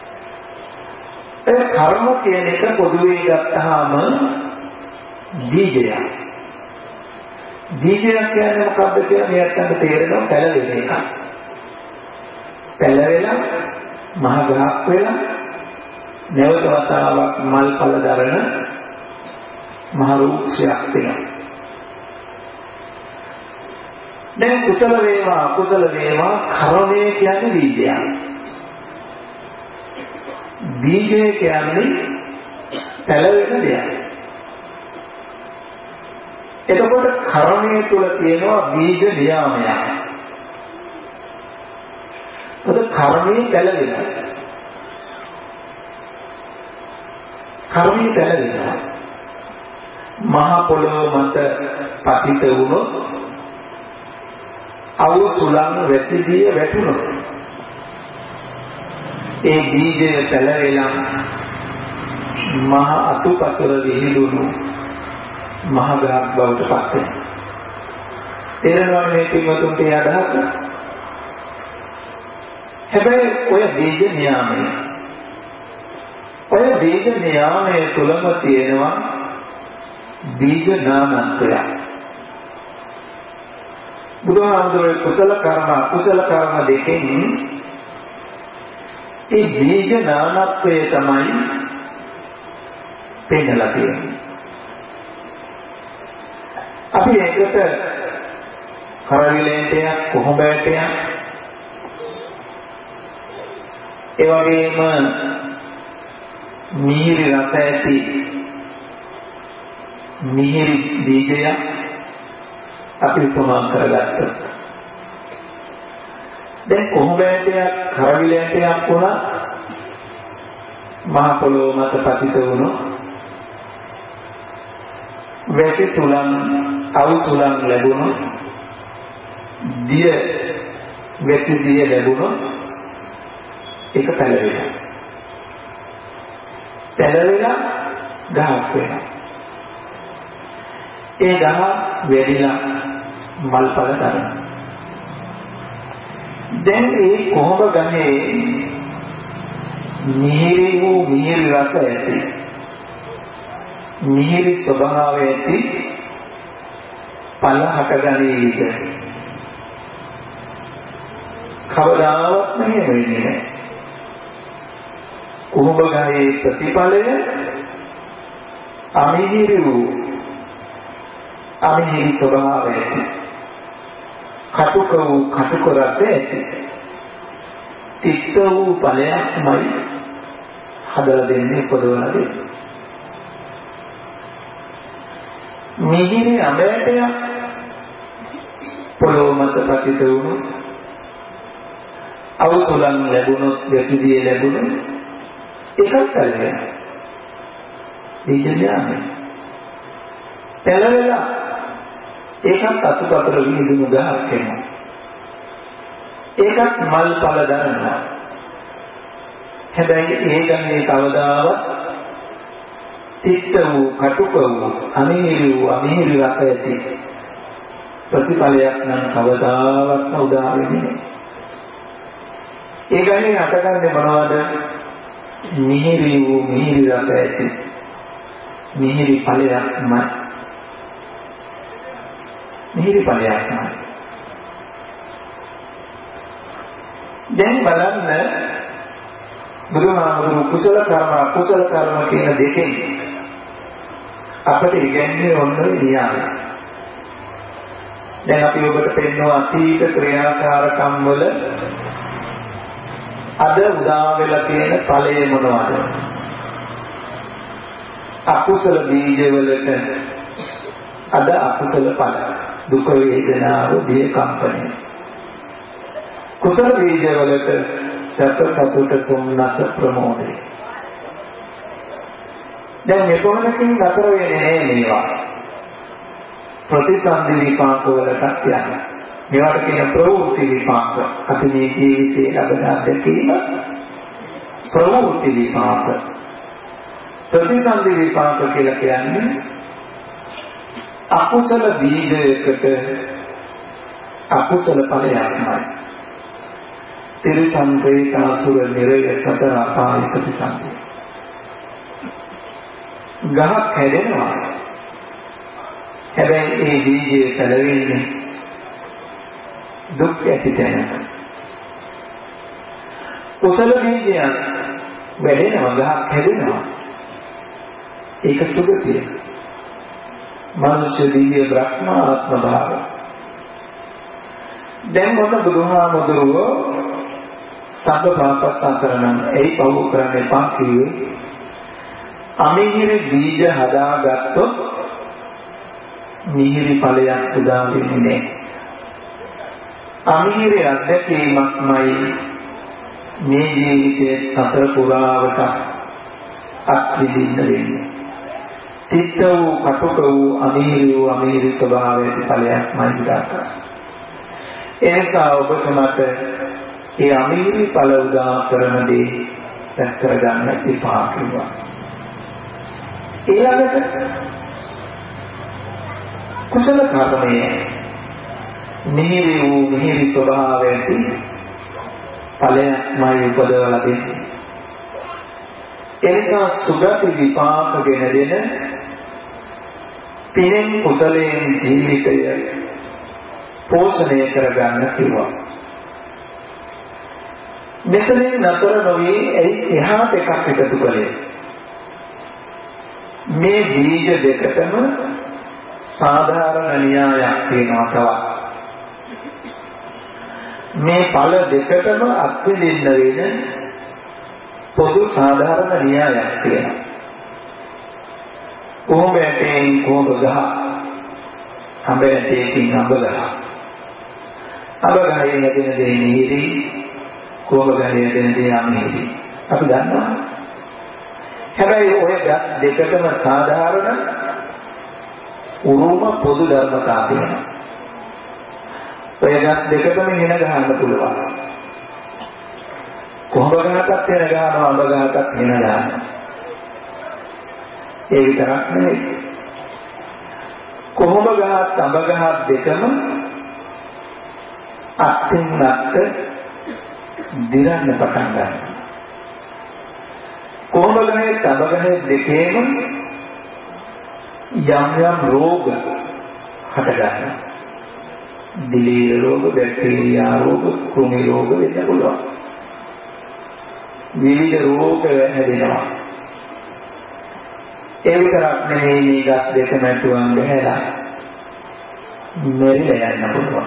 ඒ කර්ම කියන එක පොදුවේ ගත්තාම බීජයක්. බීජයක් කියන්නේ මොකක්ද කියලා මෙයාට තේරෙනවා, පැලවෙන එක. පැලවෙලා මහ ගහක් වෙලා නැවත වතාවක් මල් පල දරන මහ වෘක්ෂයක් වෙනවා. දැන් කුසල වේවා අකුසල වේවා කර්මය කියන්නේ බීජයක්. බීජය කියන්නේ පැලවෙන දෙයක්. එතකොට කර්මය තුල තියෙනවා බීජ නියාමයක්. මොකද කර්මයේ පැලවෙනවා. කර්මයේ පැලවෙනවා. මහ පොළොව මත පතිත වුණොත්, අවු සුළං වැසිදිය වැටුණොත් ඒ බීජය පැලවෙලා මහ අතුපතර විහිදුණු මහ ගහක් බවට පත් වෙනවා. තේරෙනවද මේ පින්වතුන්ට ඒ අදහස? හැබැයි ඔය බීජ නියාමය, ඔය බීජ නියාමය තුලම තියෙනවා බීජ නානත්වයක්. බුදුහාමුදුරුවෝ කුසල කර්ම අකුසල කර්ම දෙකෙන් ඒ බීජ නානත්වය තමයි පෙන්නලා තියෙන්නේ. අපි ඒකට කරවිලෙන්ටයක්, කොහොඹෑටයක්, ඒ වගේම මිහිරි රස ඇති මිහිරි බීජයක් අපි උපමා කරගත්තා. දැන් කොහොඹෑටයක්, කරවිලෙන්ටයක් වුණා මහ පොළොව මත පතිත වුණොත් වැටි තුලන් අවු තුලන් ලැබුණොත්, දිය වැටි දිය ලැබුණොත් ඒක පැලවෙනවා. පැලවෙලා ගහක් වෙනවා. ඒ ගහ වැඩිලා මල්පල දරනවා. දැන් ඒ කොහොඹ ගහේ මිහිරි වූ මිහිරි රස ඇති, මිහිරි ස්වභාවය ඇති පල හටගනීද? කවදාවත් නැහැ වෙන්නේ නැහැ. කොහොඹ ගහේ ප්‍රතිඵලය අමිහිරි වූ අමිහිරි ස්වභාවය ඇති, කටුක වූ කටුක රස ඇති, තිත්ත වූ ඵලයක්මයි හදලා දෙන්නේ, පොදවලා දෙන්නේ. මිහිරි අඹයටයක් පොළොව මත පතිත වුණු අවසුලන් ලැබුණොත් වැසිදිය ලැබුණොත් එකක් කරගෙන දීජඥානේ පෙළවෙලා ඒකත් අතුපතර විහිදුණු ගහක් වෙනවා. ඒකත් මල් පල දරනවා. හැබැයි ඒ ගන්නේ කවදාවත් තිත්ත වූ කටුක වූ අමිහිරි වූ අමිහිරි රස ඇති ප්‍රතිඵලයක් නම් කවදාවත් උදා වෙන්නේ නැහැ. ඒ ගන්නේ අටගන්නේ මොනවද? මිහිරි වූ මිහිරි රස ඇති මිහිරි ඵලයක්මයි. මිහිරි ඵලයක්මයි. දැන් බලන්න බුදුහාමුදුරු කුසල කර්ම අකුසල කර්ම කියන දෙකෙන් අපිට ඉගෙනන්නේ ඔන්නේ න්‍යාය. දැන් අපි ඔබට පෙන්වන අතීත ක්‍රියාකාරකම් වල අද උදා වෙලා තියෙන ඵලය මොනවද? අකුසල බීජ වලට අද අකුසල ඵල දුක වේදනාව දිය කම්පනය. කුසල බීජ වලට සැප සතුට සොම්නස ප්‍රමෝදය. දැන් මෙතනකින් නතර වෙන්නේ නෑ මේවා. ප්‍රතිසන්දි විපාක වලට යනවා. මේවට කියන ප්‍රවෘත්ති විපාක. අපි මේ ජීවිතයේ ලබන අත්දැකීම ප්‍රවෘත්ති විපාක. ප්‍රතිසන්දි විපාක කියලා කියන්නේ අකුසල බීජයකට අකුසල ඵලයක්මයි. තිරිසන් ප්‍රේතාසුර නිරය සතර අපාය ප්‍රතිසන්දි. ගහක් හැදෙනවා. හැබැයි ඒ බීජය පැලවෙන්නේ දුක් ඇති තැනක. කුසල බීජයක් වැඩෙනවා, ගහක් හැදෙනවා. ඒක සුගතිය. මනුෂ්‍ය දිව්‍ය බ්‍රහ්මාත්ම භාව. දැන් මොන බුදුහාමුදුරුවෝ සබ්බ පාපස්සතරණං එයි පව කරන්න එපා කිව්වේ. අමිහිරි බීජ හදාගත්තොත් මිහිරි ඵලයක් උදා වෙන්නේ නැහැ. අමිහිරි අත්දැකීමක්මයි මේ ජීවිතයේ සතර පුරාවට අත්විඳින්න වෙන්නේ. තිත්ත වූ කටුක වූ අමිහිරි ස්වභාවයේ ඵලයක්මයි උදාක. ඒක ඔබට මට ඒ අමිහිරි ඵල උදා කරන දේ දැක් කරගන්න එපා කිව්වා. ඊළඟට කුසල කර්මයේ මිහිරි ස්වභාවයෙන් ඵලයක්මයි උපදවලා දෙන්නේ. එනිසා සුගති විපාක ගෙන දෙන පිනෙන් කුසලයෙන් ජීවිතය පෝෂණය කරගන්න කිව්වා. මෙතනින් නතර නොවි එහාට එකක් එකතු කළේ. මේ බීජ දෙකටම සාධාරණ න්‍යායක් තියෙනවා තවත්. මේ ඵල දෙකටම අත්විඳින්න වෙන පොදු සාධාරණ න්‍යායක් තියෙනවා. කොහොම ඇටෙන් කොහොම ගහ, අඹ ඇටකින් අඹ ගහ. අඹ ගහේ හැදෙන දේ මිහිරි, කොහොම ගහේ හැදෙන දේ අමිහිරි. අපි දන්නවා. හැබැයි ඔය දෙකටම සාධාරණ උරුම පොදු ධර්මතා තියෙනවා. ඔය දෙකටම හින ගහන්න පුළුවන්. කොහොම ගහකට හින ගහනවා, අඹ ගහකට හින ගහනවා. ඒ විතරක් නෙවෙයි. කොහොම ගහත් අඹ ගහත් දෙකම අත්ෙන් අත්ට දිරන්න පටන් ගන්නවා. කොහොම ගහේ අඹ ගහේ දෙකේම යම් රෝග හට ගන්නවා. දිලීර රෝග, බැක්ටීරියා රෝග, කෘමි රෝග වෙන්න පුළුවන්. විවිධ රෝග හැදෙනවා. ඒ විතරක් නෙවෙයි මේ ගස් දෙක මැටුම් ගහලා මෙරිලා යන්න පුළුවන්.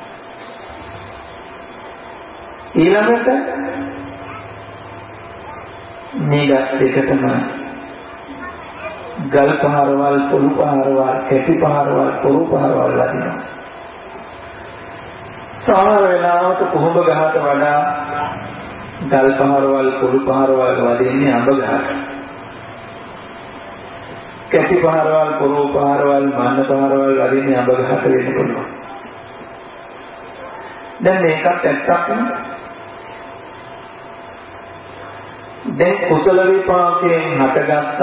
ඊළඟට මේ ගස් දෙකටම ගල් පහරවල්, පොළු පහරවල්, කැටි පහරවල්, පොළු පහරවල් ලැබෙනවා. සමහර වෙලාවට කොහොඹ ගහට වඩා ගල් පහරවල් පොළු පහරවල් වදින්නේ අඹ ගහට. කැටි පහරවල් පොළු පහරවල් මන්න පහරවල් වදින්නේ අඹ ගහට වෙන්න පුළුවන්. දැන් මේකත් ඇත්තක් නේ. දැන් කුසල විපාකයෙන් හටගත්තත්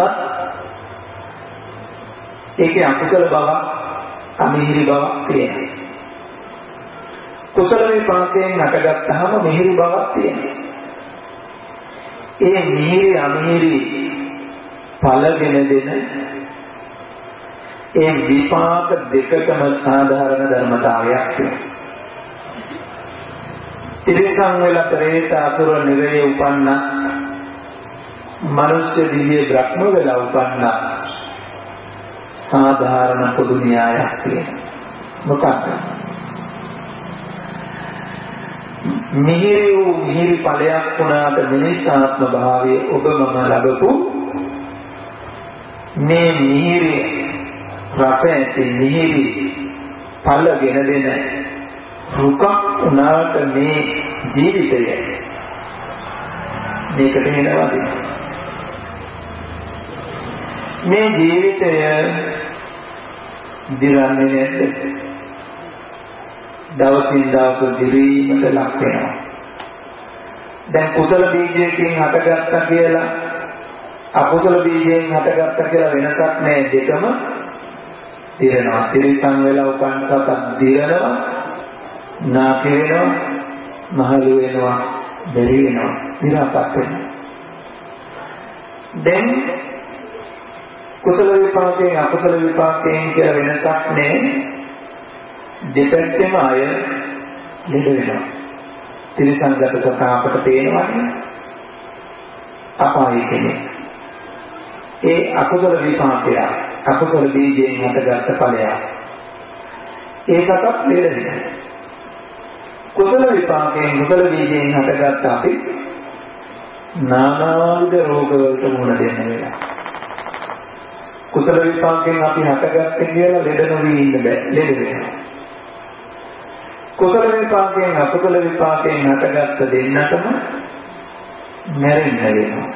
ඒකේ අකුසල බවක් අමිහිරි බවක් තියෙනවා. කුසල විපාකයෙන් හටගත්තාම මිහිරි බවක් තියෙනවා. ඒ මිහිරි අමිහිරි ඵලගෙන දෙන ඒ විපාක දෙකකම සාධාරණ ධර්මතාවයක් තියෙනවා. තිරිසන් වෙලා ප්‍රේත අසුර නිරයේ උපන්න මනුෂ්‍ය දිව්‍ය බ්‍රහ්ම වෙලා උපන්න සාධාරණ පොදු න්‍යායක් තියෙනවා. මොකක්ද? මිහිරි ඵලයක් වුණාට මිනිසාත්ම භාවයේ ඔබ මම ලැබපු මේ මිහිරි රස ඇති මිහිරි ඵල ගෙන දෙන රුකක් වුණාට මේ ජීවිතය මේකට වෙනවාද? මේ ජීවිතය දිරන්නේ නැද්ද? දවසින් දවස දිරීමට ලක් වෙනවා. දැන් කුසල බීජයෙන් හටගත්තා කියලා අකුසල බීජයෙන් හටගත්තා කියලා වෙනසක් නැහැ. දෙකම දිරනවා. තිරිසන් වෙලා උපන් සතක් දිරනවා, නාකි වෙනවා, මහලු වෙනවා, බැරි වෙනවා, විරාපත් වෙනවා. දැන් කුසල විපාකයෙන් අකුසල විපාකයෙන් කියලා වෙනසක් නැහැ. දෙපැත්තෙම අය ලෙඩ වෙනවා. තිරිසන්ගත සතා අපට පේනවනේ අපායේ කෙනෙක්. ඒ අකුසල විපාකය අකුසල බීජයෙන් හටගත්ත ඵලයක්. ඒකටත් ලෙඩ වෙනවා. කුසල විපාකයෙන් කුසල බීජයෙන් හටගත්ත අපි නානාවිධ රෝගවලට මුහුණ දෙන්න වෙනවා. කුසල විපාකයෙන් අපි හටගත්තේ කියලා ලෙඩ නොවී ඉන්න බෑ. ලෙඩ වෙනවා. කුසල විපාකයෙන් අකුසල විපාකයෙන් හටගත්ත දෙන්නටම මැරෙන්න වෙනවා.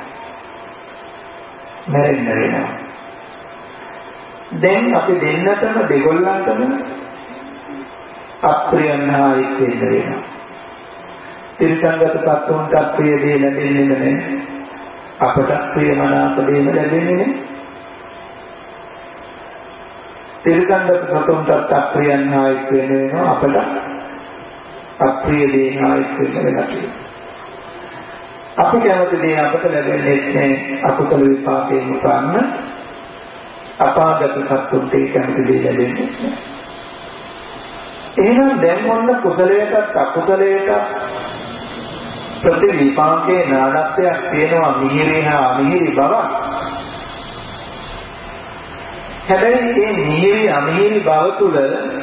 දැන් අපි දෙන්නටම දෙගොල්ලන්ටම අප්‍රියන් හා එක් වෙන්න වෙනවා. තිරිසන්ගත සත්තුන්ට අප්‍රිය දේ ලැබෙන්නේ නැහැ. අපට ප්‍රියමනාප දේම ලැබෙන්නේ නැහැ. තිරිසන්ගත සත්තුන්ට අප්‍රියන් හා එක් වෙන්න වෙනවා. අපට අප්‍රිය දේ හා එක් වෙන්න වෙනවා. අපි කැමති දේ අපට ලැබෙන්නේ නැහැ. අකුසල විපාකයෙන් උපන්න අපාගත සත්තුන්ට කැමති දේ ලැබෙන්නේ නැහැ. එහෙනම් දැන් මොන කුසලයටත් අකුසලයටත් ප්‍රතිවිපාකේ නානත්වයක් තියෙනවා. මිහිරි හා අමිහිරි බව. හැබැයි මේ මිහිරි අමිහිරි බව තුළ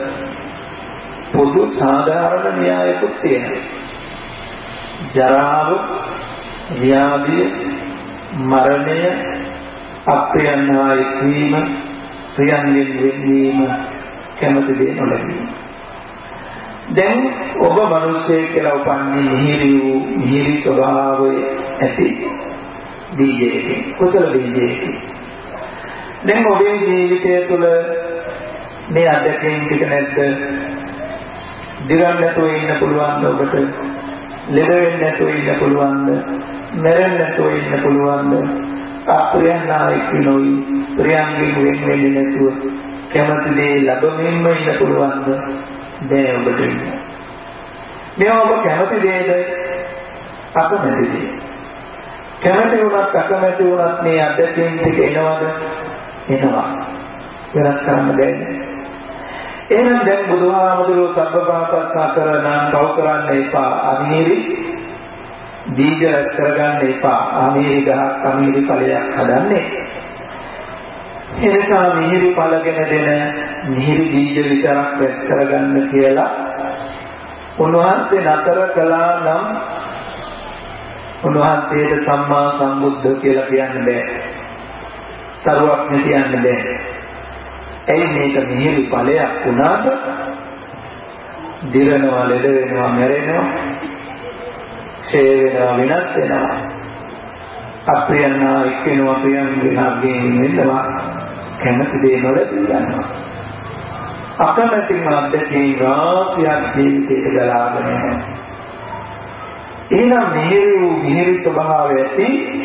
පොදු සාධාරණ න්‍යායකුත් තියෙනවා. ජරාව, ව්‍යාධිය, මරණය, අප්‍රියන් හා එක්වීම, ප්‍රියන්ගෙන් වෙන්වීම, කැමති දේ නොලැබීම. දැන් ඔබ මිනිසෙක් කියලා උපන්නේ මිහිරි ස්වභාවයේ ඇති බීජයකින්, කුසල බීජයකින්. දැන් ඔබේ ජීවිතය තුළ මේ අධ්‍යක්ෂින් ටික නැද්ද? දිරන්න නැතුව ඉන්න පුළුවන්ද ඔබට? ලෙඩ වෙන්න නැතුව ඉන්න පුළුවන්ද? මැරෙන්න නැතුව ඉන්න පුළුවන්ද? අප්‍රියන් නායක නොවි ප්‍රියංගෙන් වෙන් වෙන්නේ නැතුව කැමති දේ ලැබෙමින්ම ඉන්න පුළුවන්ද? බෑ ඔබට ඉන්න. මේවා ඔබ කැමති දේද? අකමැති දේ. කැමති වුණත් අකමැති වුණත් මේ අධ්‍යක්ෂින් ටික එනවද? එනවා. වෙනස් කරන්න බැහැ. එහෙනම් දැන් බුදුහාමුදුරුවෝ සබ්බපාපස්සා කරනනම් කව කරන්න එපා. අමිහිරි බීජ කරගන්න එපා. අමිහිරි ගහක් අමිහිරි ඵලයක් හදන්නේ. එනිසා මිහිරි ඵලගෙන දෙන මිහිරි බීජ විතරක් රැස් කරගන්න කියලා උන්වහන්සේ නතර කළා නම් උන්වහන්සේට සම්මා සම්බුද්ධ කියලා කියන්න බෑ. සරුවක්ඥ කියන්න බෑ. ඇයි මේක මිහිරි ඵලයක් වුණාට දිරනවා, ලෙඩ වෙනවා, මැරෙනවා. ඡේ වෙනවා වෙනස් වෙනවා. අප්‍රියන්නා එක්කෙනවා ප්‍රියන් වෙනාගෙන් වෙනවා. කැමති දේ නොලැබී යනවා. අකමැති මාර්ගයෙන් රාශියක් ජීවිතයට ගලාගෙන යනවා. එහෙනම් මිහිරි ස්වභාවය ඇති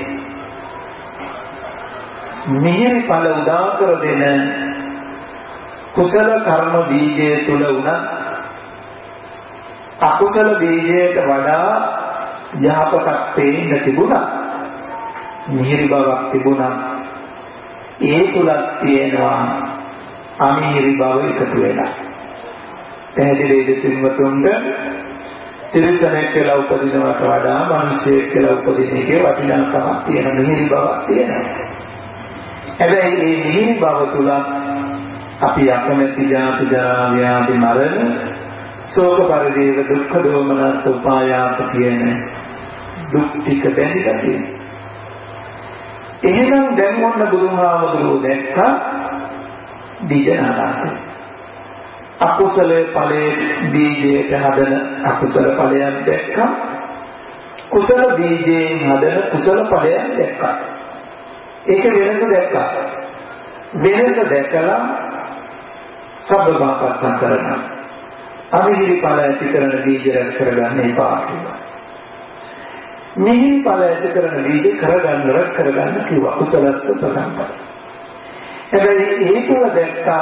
මිහිරි ඵල උදා කර දෙන කුසල කර්ම බීජය තුල උනත් අකුසල බීජයට වඩා යහපතක් පේන්න තිබුණා. මිහිරි බවක් තිබුණා. ඒ තුලක් තියෙනවා අමිහිරි බව එකතු වෙලා. පැහැදිලි දෙතුන්වතුන්ට තිරිසනෙක් කියලා උපදිනවට වඩා මිනිසෙක් කියලා උපදින එකේ වටිනාකමක් තියෙන මිහිරි බවක් තියෙනවා. හැබැයි මේ මිහිරි බව තුල අපි අකමැති ජාති ජරා ව්‍යාධි මරණ ශෝක පරිදේව දුක්ඛ දෝමනස් උපායාස කියන දුක් ටික බැඳිලා තියෙනවා. එහෙනම් දැන් මොන බුදුහාමුදුරුවෝ දැක්කා බීජනාරාත අකුසල ඵලයේ බීජයට හදන අකුසල ඵලයක් දැක්කා. කුසල බීජයෙන් හදන කුසල ඵලයක් දැක්කා. ඒක වෙනස දැක්කා. වෙනස දැකලා සබ්බපාපස්සම් කරනවා. අමිහිරි ඵල ඇති කරන බීජ රැස් කරගන්න එපා කියලා. මිහිරි ඵල ඇති කරන බීජ කරගන්න රැස් කරගන්න කිව්වා. කුසලස්ස ප්‍රසංගය. හැබැයි ඒක දැක්කා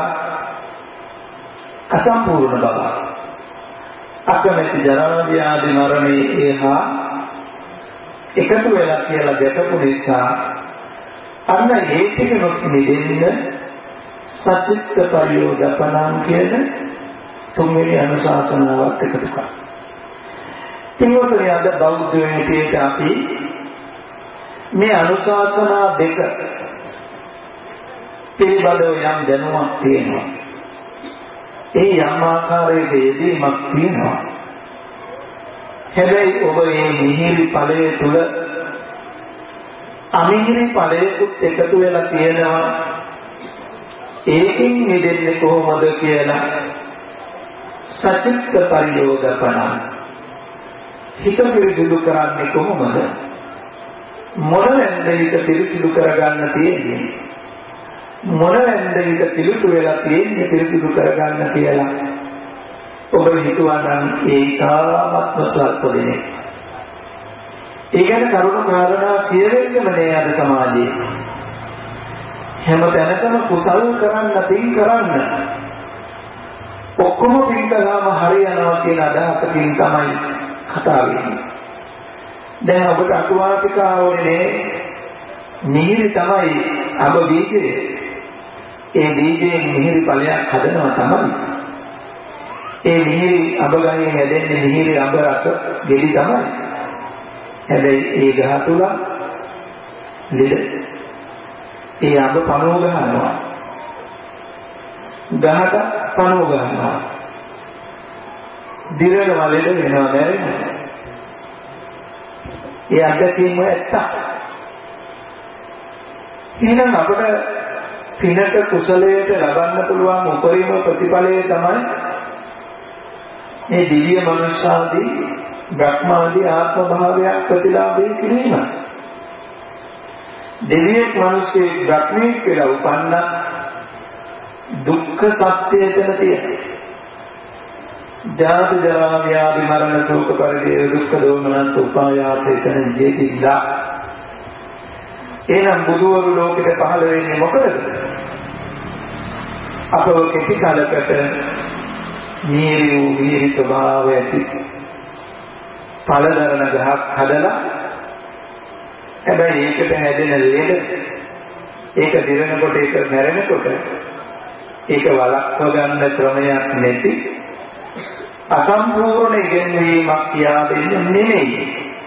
අසම්පූර්ණ බව. අකමැති ජරා ව්‍යාධි මරණේ ඒහා එකතු වෙලා කියලා දැකපු නිසා අන්න ඒකෙනුත් නිදෙන්න සචිත්ත පරියෝදපණං කියන තුන්වෙනි අනුශාසනාවක් එකතු කරා. පින්වතුනි අද බෞද්ධ වෙනකේට අපි මේ අනුශාසනා දෙක පිළිබඳව යම් දැනුමක් තියෙනවා. ඒ යම් ආකාරයක යෙදීමක් තියෙනවා. හැබැයි ඔබ මේ මිහිරි ඵලයේ තුල අමිහිරි ඵලයකුත් එකතු වෙලා තියෙනවා. ඒකෙන් නිදෙන්නේ කොහොමද කියලා සචිත්ත පරියෝදපණං හිත පිරිසිදු කරන්නේ කොහොමද? මොන වැන්දෙක පිරිසිදු කරගන්න තියෙන්නේ? මොන වැන්දෙක පිළිතු වෙලා තියෙන්නේ පිරිසිදු කරගන්න කියලා ඔබ හිතුවා නම් ඒ තාමත්ම සල්ප දෙන්නේ. ඒ ගැන කරුණු කාරණා කියවෙන්නම නෑ අද සමාජයේ. හැම තැනකම කුසල් කරන්න පින් කරන්න ඔක්කොම පින් කළාම හරියනවා කියන අදහසකින් තමයි කතා වෙන්නේ. දැන් ඔබට අතුවාසිකාවෝනේ මිහිරි තමයි අබ බීජය. ඒ බීජයෙන් මිහිරි ඵලයක් හදනවා තමයි. ඒ මිහිරි අබ ගහේ හැදෙන්නේ මිහිරි අබ රස ගෙඩි තමයි. හැබැයි ඒ ගහ තුල ලෙඩ ඒ අබ පණුව ගන්නවා. ගහට පණුව ගන්නවා. දිරනවා ලෙඩ වෙනවා මැරෙනවා. ඒ අදකින්ම ඇත්ත. එහෙනම් අපට පිනට කුසලයට ලබන්න පුළුවන් උපරිම ප්‍රතිඵලය තමයි මේ දිව්‍ය මනුෂ්‍යාදී බ්‍රහ්මාදී ආත්ම භාවයක් ප්‍රතිලාභේ කිරීම. දෙවියෙක් මිනිස්සෙක් බ්‍රහ්මීක් කියලා උපන්න දුක්ඛ සත්‍යය එතන තියෙනවා. ජාති ජරා ව්‍යාධි මරණ ශෝක පරිදේව දුක්ඛ දෝමනස් උපායාස එතන ජීවිතilla. එහෙනම් බුදුවරු ලෝකෙට පහළ වෙන්නේ මොකද? අපව කෙටි කාලයකට නිහිරි ස්වභාවය ඇති පළදරන ගහක් හදලා හැබැයි ඒකට හැදෙන ලෙඩ ඒක දිරනකොට ඒක මැරෙනකොට ඒක වළක්ව ගන්න ක්‍රමයක් නැති අසම්පූර්ණ ඉගෙනීමක් කියා දෙන්නේ නෙමෙයි.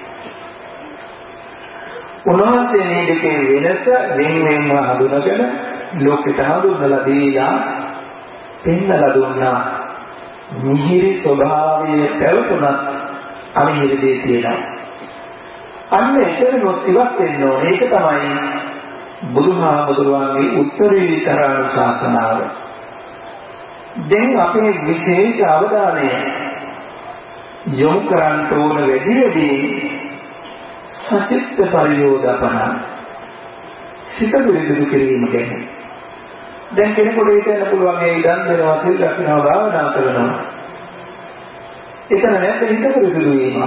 උන්වහන්සේ මේ දෙකේ වෙනස වෙන්වෙන්ව හඳුනගෙන ලෝකෙට හඳුන්වලා දීලා පෙන්නලා දුන්නා. මිහිරි ස්වභාවයේ පැවතුනත් අමිහිරි දේ තියෙනවා. අන්න එතනොත් ඉවත් වෙන්න ඕනේ. ඒක තමයි බුදුහාමුදුරුවන්ගේ උත්තරීතර ශාසනාව. දැන් අපේ විශේෂ අවධානය යොමු කරන්න ඕන වැඩි සචිත්ත පරියෝදපන සිත පිළිබිඹු කිරීම ගැන. දැන් කෙනෙකුට හිතන්න පුළුවන් ඒ ඉඳන් දෙනවා සිල් රකින්නවා භාවනා කරනවා. එතන නැත්නම් හිත පිළිබිඹු වීම.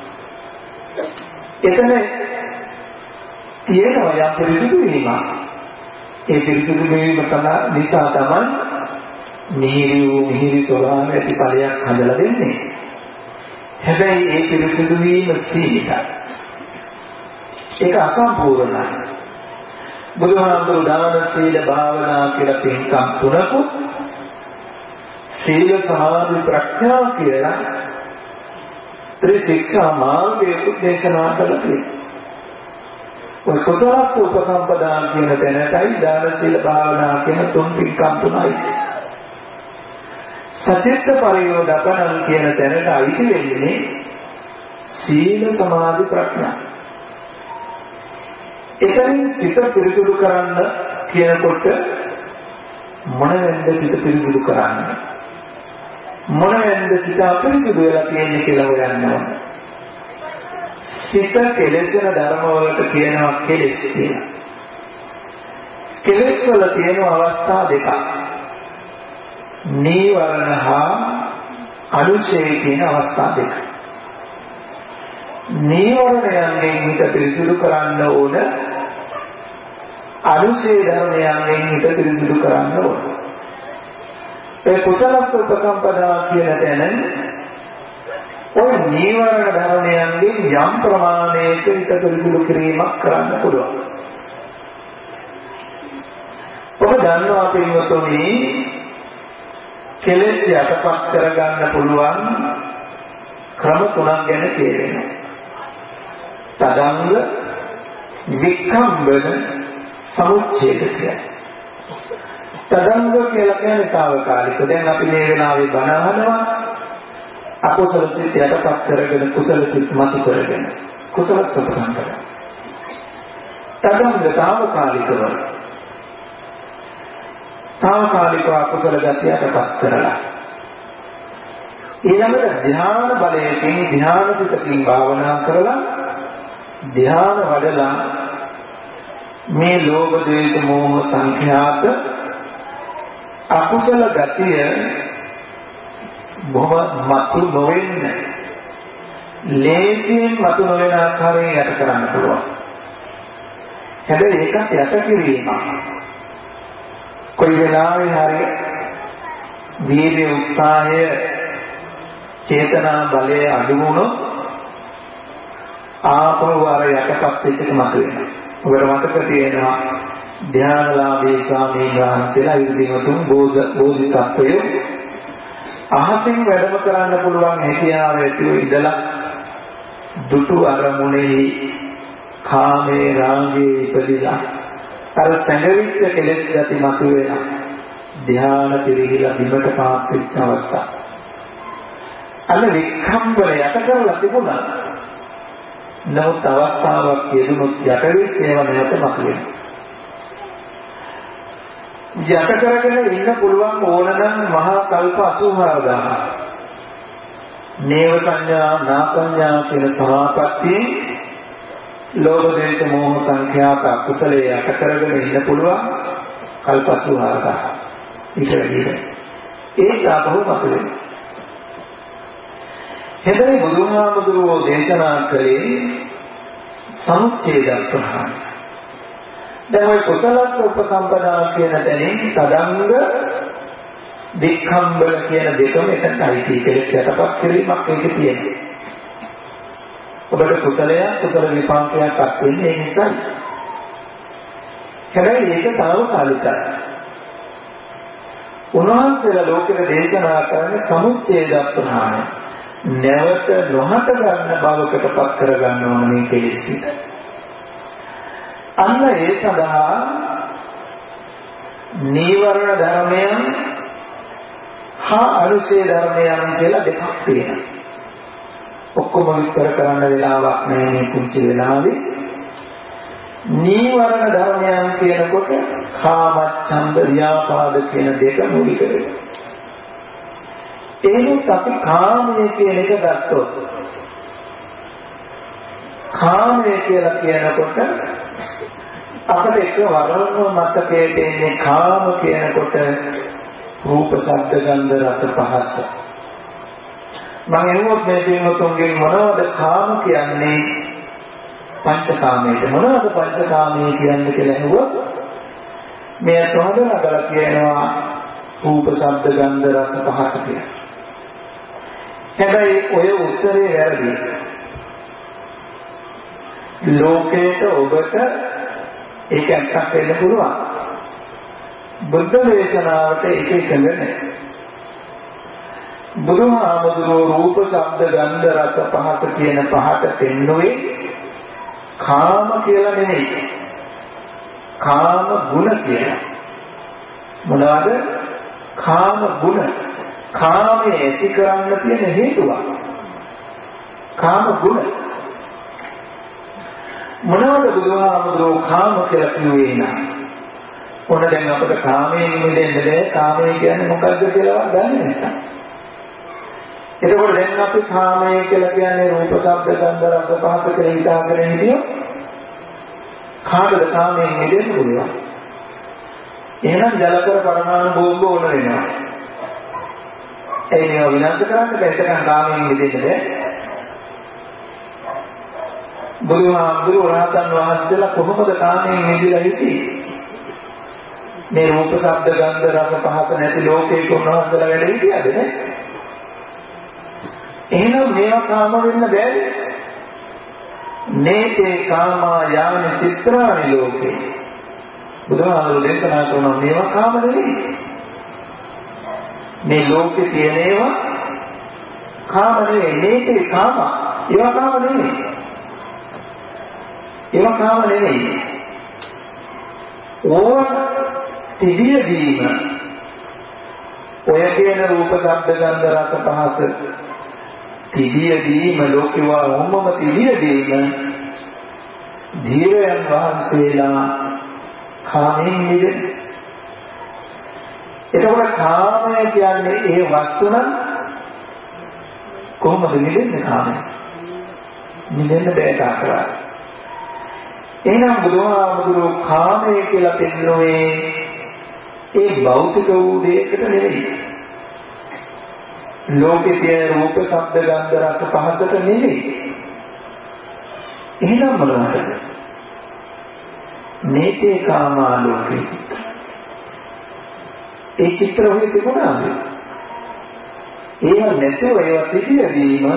එතන තියෙනවා යම් පිළිබිඹු වීම. ඒ පිළිබිඹු වීම නිසා තමයි මිහිරි ස්වභාවය ඇති ඵලයක් හදලා දෙන්නේ. හැබැයි ඒ පිළිබිඹු වීම සීමිතයි. ඒක අසම්පූර්ණයි. බුදුහාමුදුරු දාන සීල භාවනා කියලා පින්කම් තුනකුත් සීල සමාධි ප්‍රඥා කියලා ත්‍රිශික්ෂා මාර්ගයකුත් දේශනා කළා තියෙනවා. ඔය කුසලස්ස උපසම්පදා කියන තැනටයි දාන සීල භාවනා කියන තුන් පින්කම් තුනයි. සචිත්ත පරියෝදපන කියන තැනට අයිති වෙන්නේ සීල සමාධි ප්‍රඥා. එතනින් සිත පිරිසිදු කරන්න කියනකොට මොන වෙන්ද සිත පිරිසිදු කරන්න? මොන වෙන්ද සිත අපිරිසිදු වෙලා තියෙන්නේ කියලා හොයන්න ඕන. සිත කෙලෙසන ධර්ම වලට කියනවා කෙලෙස් කියලා. කෙලෙස් වල තියෙන අවස්ථා දෙකක්. නීවරණ හා අනුශය කියන අවස්ථා දෙක. නීවරණයන්ගෙන් හිත පිරිසිදු කරන්න ඕන, අනුශය ධර්මයන්ගෙන් හිත පිරිසිදු කරන්න ඕන. ඒ කුසලස්ස උපසම්පදා කියන තැන ඔය නීවරණ ධර්මයන්ගෙන් යම් ප්‍රමාණයක හිත පිරිසිදු කිරීමක් කරන්න පුළුවන්. ඔබ දන්නවා පින්වතුනි කෙලෙස් යටපත් කරගන්න පුළුවන් ක්‍රම තුනක් ගැන කියවෙනවා. තදංග, වික්ඛම්බන, සමුච්ඡේද කියලා. තදංග කියලා කියන්නේ తాවකාලික. දැන් අපි මේ වෙලාවේ බණ අහනවා අකුසල සිත් යටපත් කරගෙන කුසල සිත් මතු කරගෙන කුසල සම්පන්න කරගන්න. තදංග తాවකාලිකව. తాවකාලිකව අකුසල ගතිය යටපත් කරලා ඊළඟට ධ්‍යාන බලයෙන් ධ්‍යාන සිතකින් භාවනා කරලා ධ්‍යාන වඩලා මේ ලෝභ ද්වේෂ මෝහ සංඛ්‍යාත අකුසල ගතිය බොහොම මතු නොවෙන්න ලේසියෙන් මතු නොවන ආකාරයෙන් යට කරන්න පුළුවන්. හැබැයි ඒකත් යට කිරීම කොයි වෙලාවෙ හරි වීර්ය උත්සාහය චේතනා බලය අඩු වුණොත් ආපහු අර යටපත් වෙච්ච එක මතුවෙනවා. ඔබට මතක තියෙනවා ධ්‍යානලාභී ස්වාමීන් වහන්සේලා ඉදිරියටම බෝධිසත්වයෝ අහසින් වැඩම කරන්න පුළුවන් හැකියාව ඇතිව ඉඳලා දුටු අරමුණේ කාමේ රාගයේ ඉපදිලා අර සංගවිච්ච කෙලෙස් ගති මතුවෙන ධ්‍යාන පිරිහිලා බිමට පාත් වෙච්ච අවස්ථාව. අන්න වික්ඛම්බන යට කරලා තිබුණා. නමුත් අවස්ථාවක් යෙදුනොත් යටවෙච්ච ඒවා නැවත මතුවෙනවා. යට කරගෙන ඉන්න පුළුවන් ඕනනම් මහා කල්ප 84000. නේව සංඥා නාසඤ්ඤා කියන සමාපත්තියේ ලෝභ දේශ මොහ සංඛ්‍යාත අකුසලයේ යට කරගෙන ඉන්න පුළුවන් කල්ප 84000. ඉතින් ඒක අපහු මතුවෙනවා. හැබැයි බුදුහාමුදුරුවෝ දේශනා කළේ සමුච්ඡේද ප්‍රහාණය. දැන් ඔය කුසලස්ස උපසම්පදා කියන තැනින් තදංග වික්ඛම්බන කියන දෙකම එකයි. කෙලෙස් යටපත් කිරීමක් ඒකේ තියෙනවා. ඔබට කුසල විපාකයක් අත්වෙන්නේ ඒ නිසායි. හැබැයි ඒක తాවකාලිකයි. උන්වහන්සේලා ලෝකෙට දේශනා කරන්නේ සමුච්ඡේද ප්‍රහාණය. නැවත නොහට ගන්න බවකට පත් කර ගන්න ඕන මේ කෙලෙස් හිත. අන්න ඒ සඳහා නීවරණ ධර්මයන් හා අනුශේ ධර්මයන් කියලා දෙකක් තියෙනවා. ඔක්කොම විස්තර කරන්න වෙලාවක් නැහැ මේ කුංචි වෙලාවේ. නීවරණ ධර්මයන් කියනකොට කාමච්ඡන්ද ව්‍යාපාද කියන දෙක මූලික වෙනවා. එහෙනම් අපි කාමයේ කියන එක ගත්තොත් කාමය කියලා කියනකොට අපිට එක වරම මතකයේ තියෙන කාම කියනකොට රූප, ශබ්ද, ගන්ධ, රස, පහස. මම එනොත් මේ පින්වතුන්ගේ මොනවද කාම කියන්නේ? පංචකාමයට. මොනවද පංචකාමයේ කියන්නේ කියලා අහුවොත් මේ තොහදනකල කියනවා රූප, ශබ්ද, ගන්ධ, රස, පහස කියලා. හැබැයි ඔය උත්තරේ වැරදි. ලෝකේට ඔබට ඒක එකක් වෙන්න පුළුවන්. බුද්ධ දේශනාවට ඒක එකඟ නැහැ. බුදුහාමුදුරුවෝ රූප, ශබ්ද, ගන්ධ, රස, පහස කියන පහට පෙන්වුවේ කාම කියලා නෙමෙයි. කාම ගුණ කියලා. මොනවාද? කාම ගුණ. කාමයේ ඇති කරන්න තියෙන හේතුවක්. කාම ගුණ. මොනවද බුදුහාමුදුරුවෝ කාම කියලා කිව්වේ නම්? මොන දැන් අපිට කාමයෙන් මිදෙන්න බෑ. කාමය කියන්නේ මොකක්ද කියලා දන්නේ නැහැ. එතකොට දැන් අපි කාමය කියලා කියන්නේ රූප, ශබ්ද, ගන්ධ, රස, පහස කියලා හිතාගෙන හිටියොත් කාටද කාමයෙන් මිදෙන්න පුළුවන්? එහෙනම් ජලකර පරමාණු බෝම්බ ඕන වෙනවා. ඒ නියම විනාශ කරන්න බැහැ. කාමයෙන් මිදෙන්න බෑ. බුදුහාමුදුරුවෝ රහතන් වහන්සේලා කොහොමද කාමයෙන් මිදලා හිටියේ? මේ රූප, ශබ්ද, ගන්ධ, රස, පහස නැති ලෝකයක උන්වහන්සේලා වැඩ හිටියද නේ? එහෙනම් මේවා කාම වෙන්න බෑනේ. නේතේ කාමා යානි චිත්‍රානි ලෝකේ. බුදුහාමුදුරුවෝ දේශනා කරන මේවා කාම නෙවෙයි. මේ ලෝකේ තියෙන ඒවා කාම නෙවෙයි. නේතේ කාමා. ඒවා කාම නෙවෙයි. ඒවා කාම නෙවෙයි. ඕන තිබියදීම ඔය කියන රූප, ශබ්ද, ගන්ධ, රස, පහස තිබියදීම ලෝකේවා වොම්මම තිබියදීම ධීරයන් වහන්සේලා කාමයෙන් මිදෙන්නේ. එතකොට කාමය කියන්නේ ඒ වස්තු නම් කොහොමද මිදෙන්නේ? කාමයෙන් මිදෙන්න බෑ කාටවත්. එහෙනම් බුදුහාමුදුරුවෝ කාමය කියලා පෙන්වන්නේ ඒ භෞතික වූ දෙයකට නෙවෙයි. ලෝකේ තියෙන රූප, ශබ්ද, ගන්ධ, රස, පහසට නෙවෙයි. එහෙනම් මොනවද? මේකේ කාමාලෝකේ චිත්‍ර. ඒ චිත්‍ර හොයි තිබුණාද? ඒව නැතුව ඒවා පිළිදීම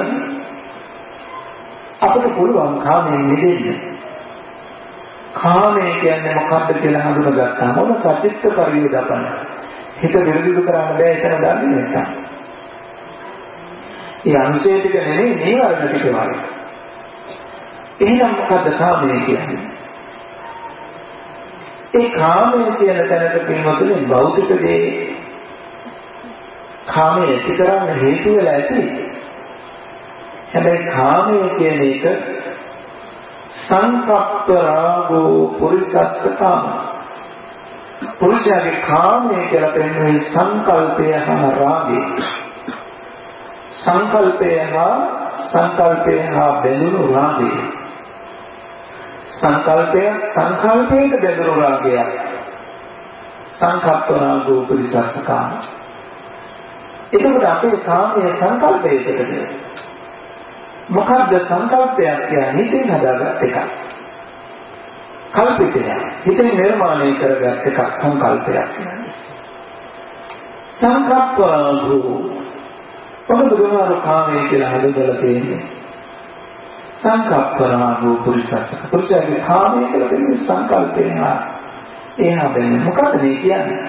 අපිට පුළුවන් කාමයෙන් මිදෙන්න. කාමය කියන්නේ මොකක්ද කියලා හඳුනගත්තා. මොන සචිත්ත පරිවේදපන. හිත විරුද්ධ කරන්න බෑ එතන දන්නේ නැත්තම්. ඒ අංශය ටික නෙමෙයි නීවරණ ටික වගේ. එහෙනම් මොකද්ද කාමය කියන්නේ? ඒ කාමය කියන තැනට පින්වතුනි භෞතික දේ කාමය ඇති කරන්න හේතු වෙලා ඇති. හැබැයි කාමය කියන එක සංකප්ප රාගෝ පුරිසස්ස කාම. පුරුෂයාගේ කාමය කියලා කියන්නේ සංකල්පය හා රාගය. සංකල්පය හා බැඳුණු රාගය. සංකල්පයට බැඳුණු රාගය. සංකප්ප රාගෝ පුරිසස්ස කාම. එතකොට අපේ කාමය සංකල්පයකටද? මොකද්ද සංකල්පයක් කියන්නේ? හිතෙන් හදාගත් එකක්. කල්පිතයක්. හිතෙන් නිර්මාණය කරගත් එකක් සංකල්පයක්. සංකප්පෝ ඔබ කාමයේ කියලා හදලා තියෙන්නේ. සංකප්පරාගෝ පුරිසස්ස. පුරුෂයාගේ කාමයේ කියලා තියෙන්නේ සංකල්පේ නා. එහා බැලුවොත් මොකද මේ කියන්නේ?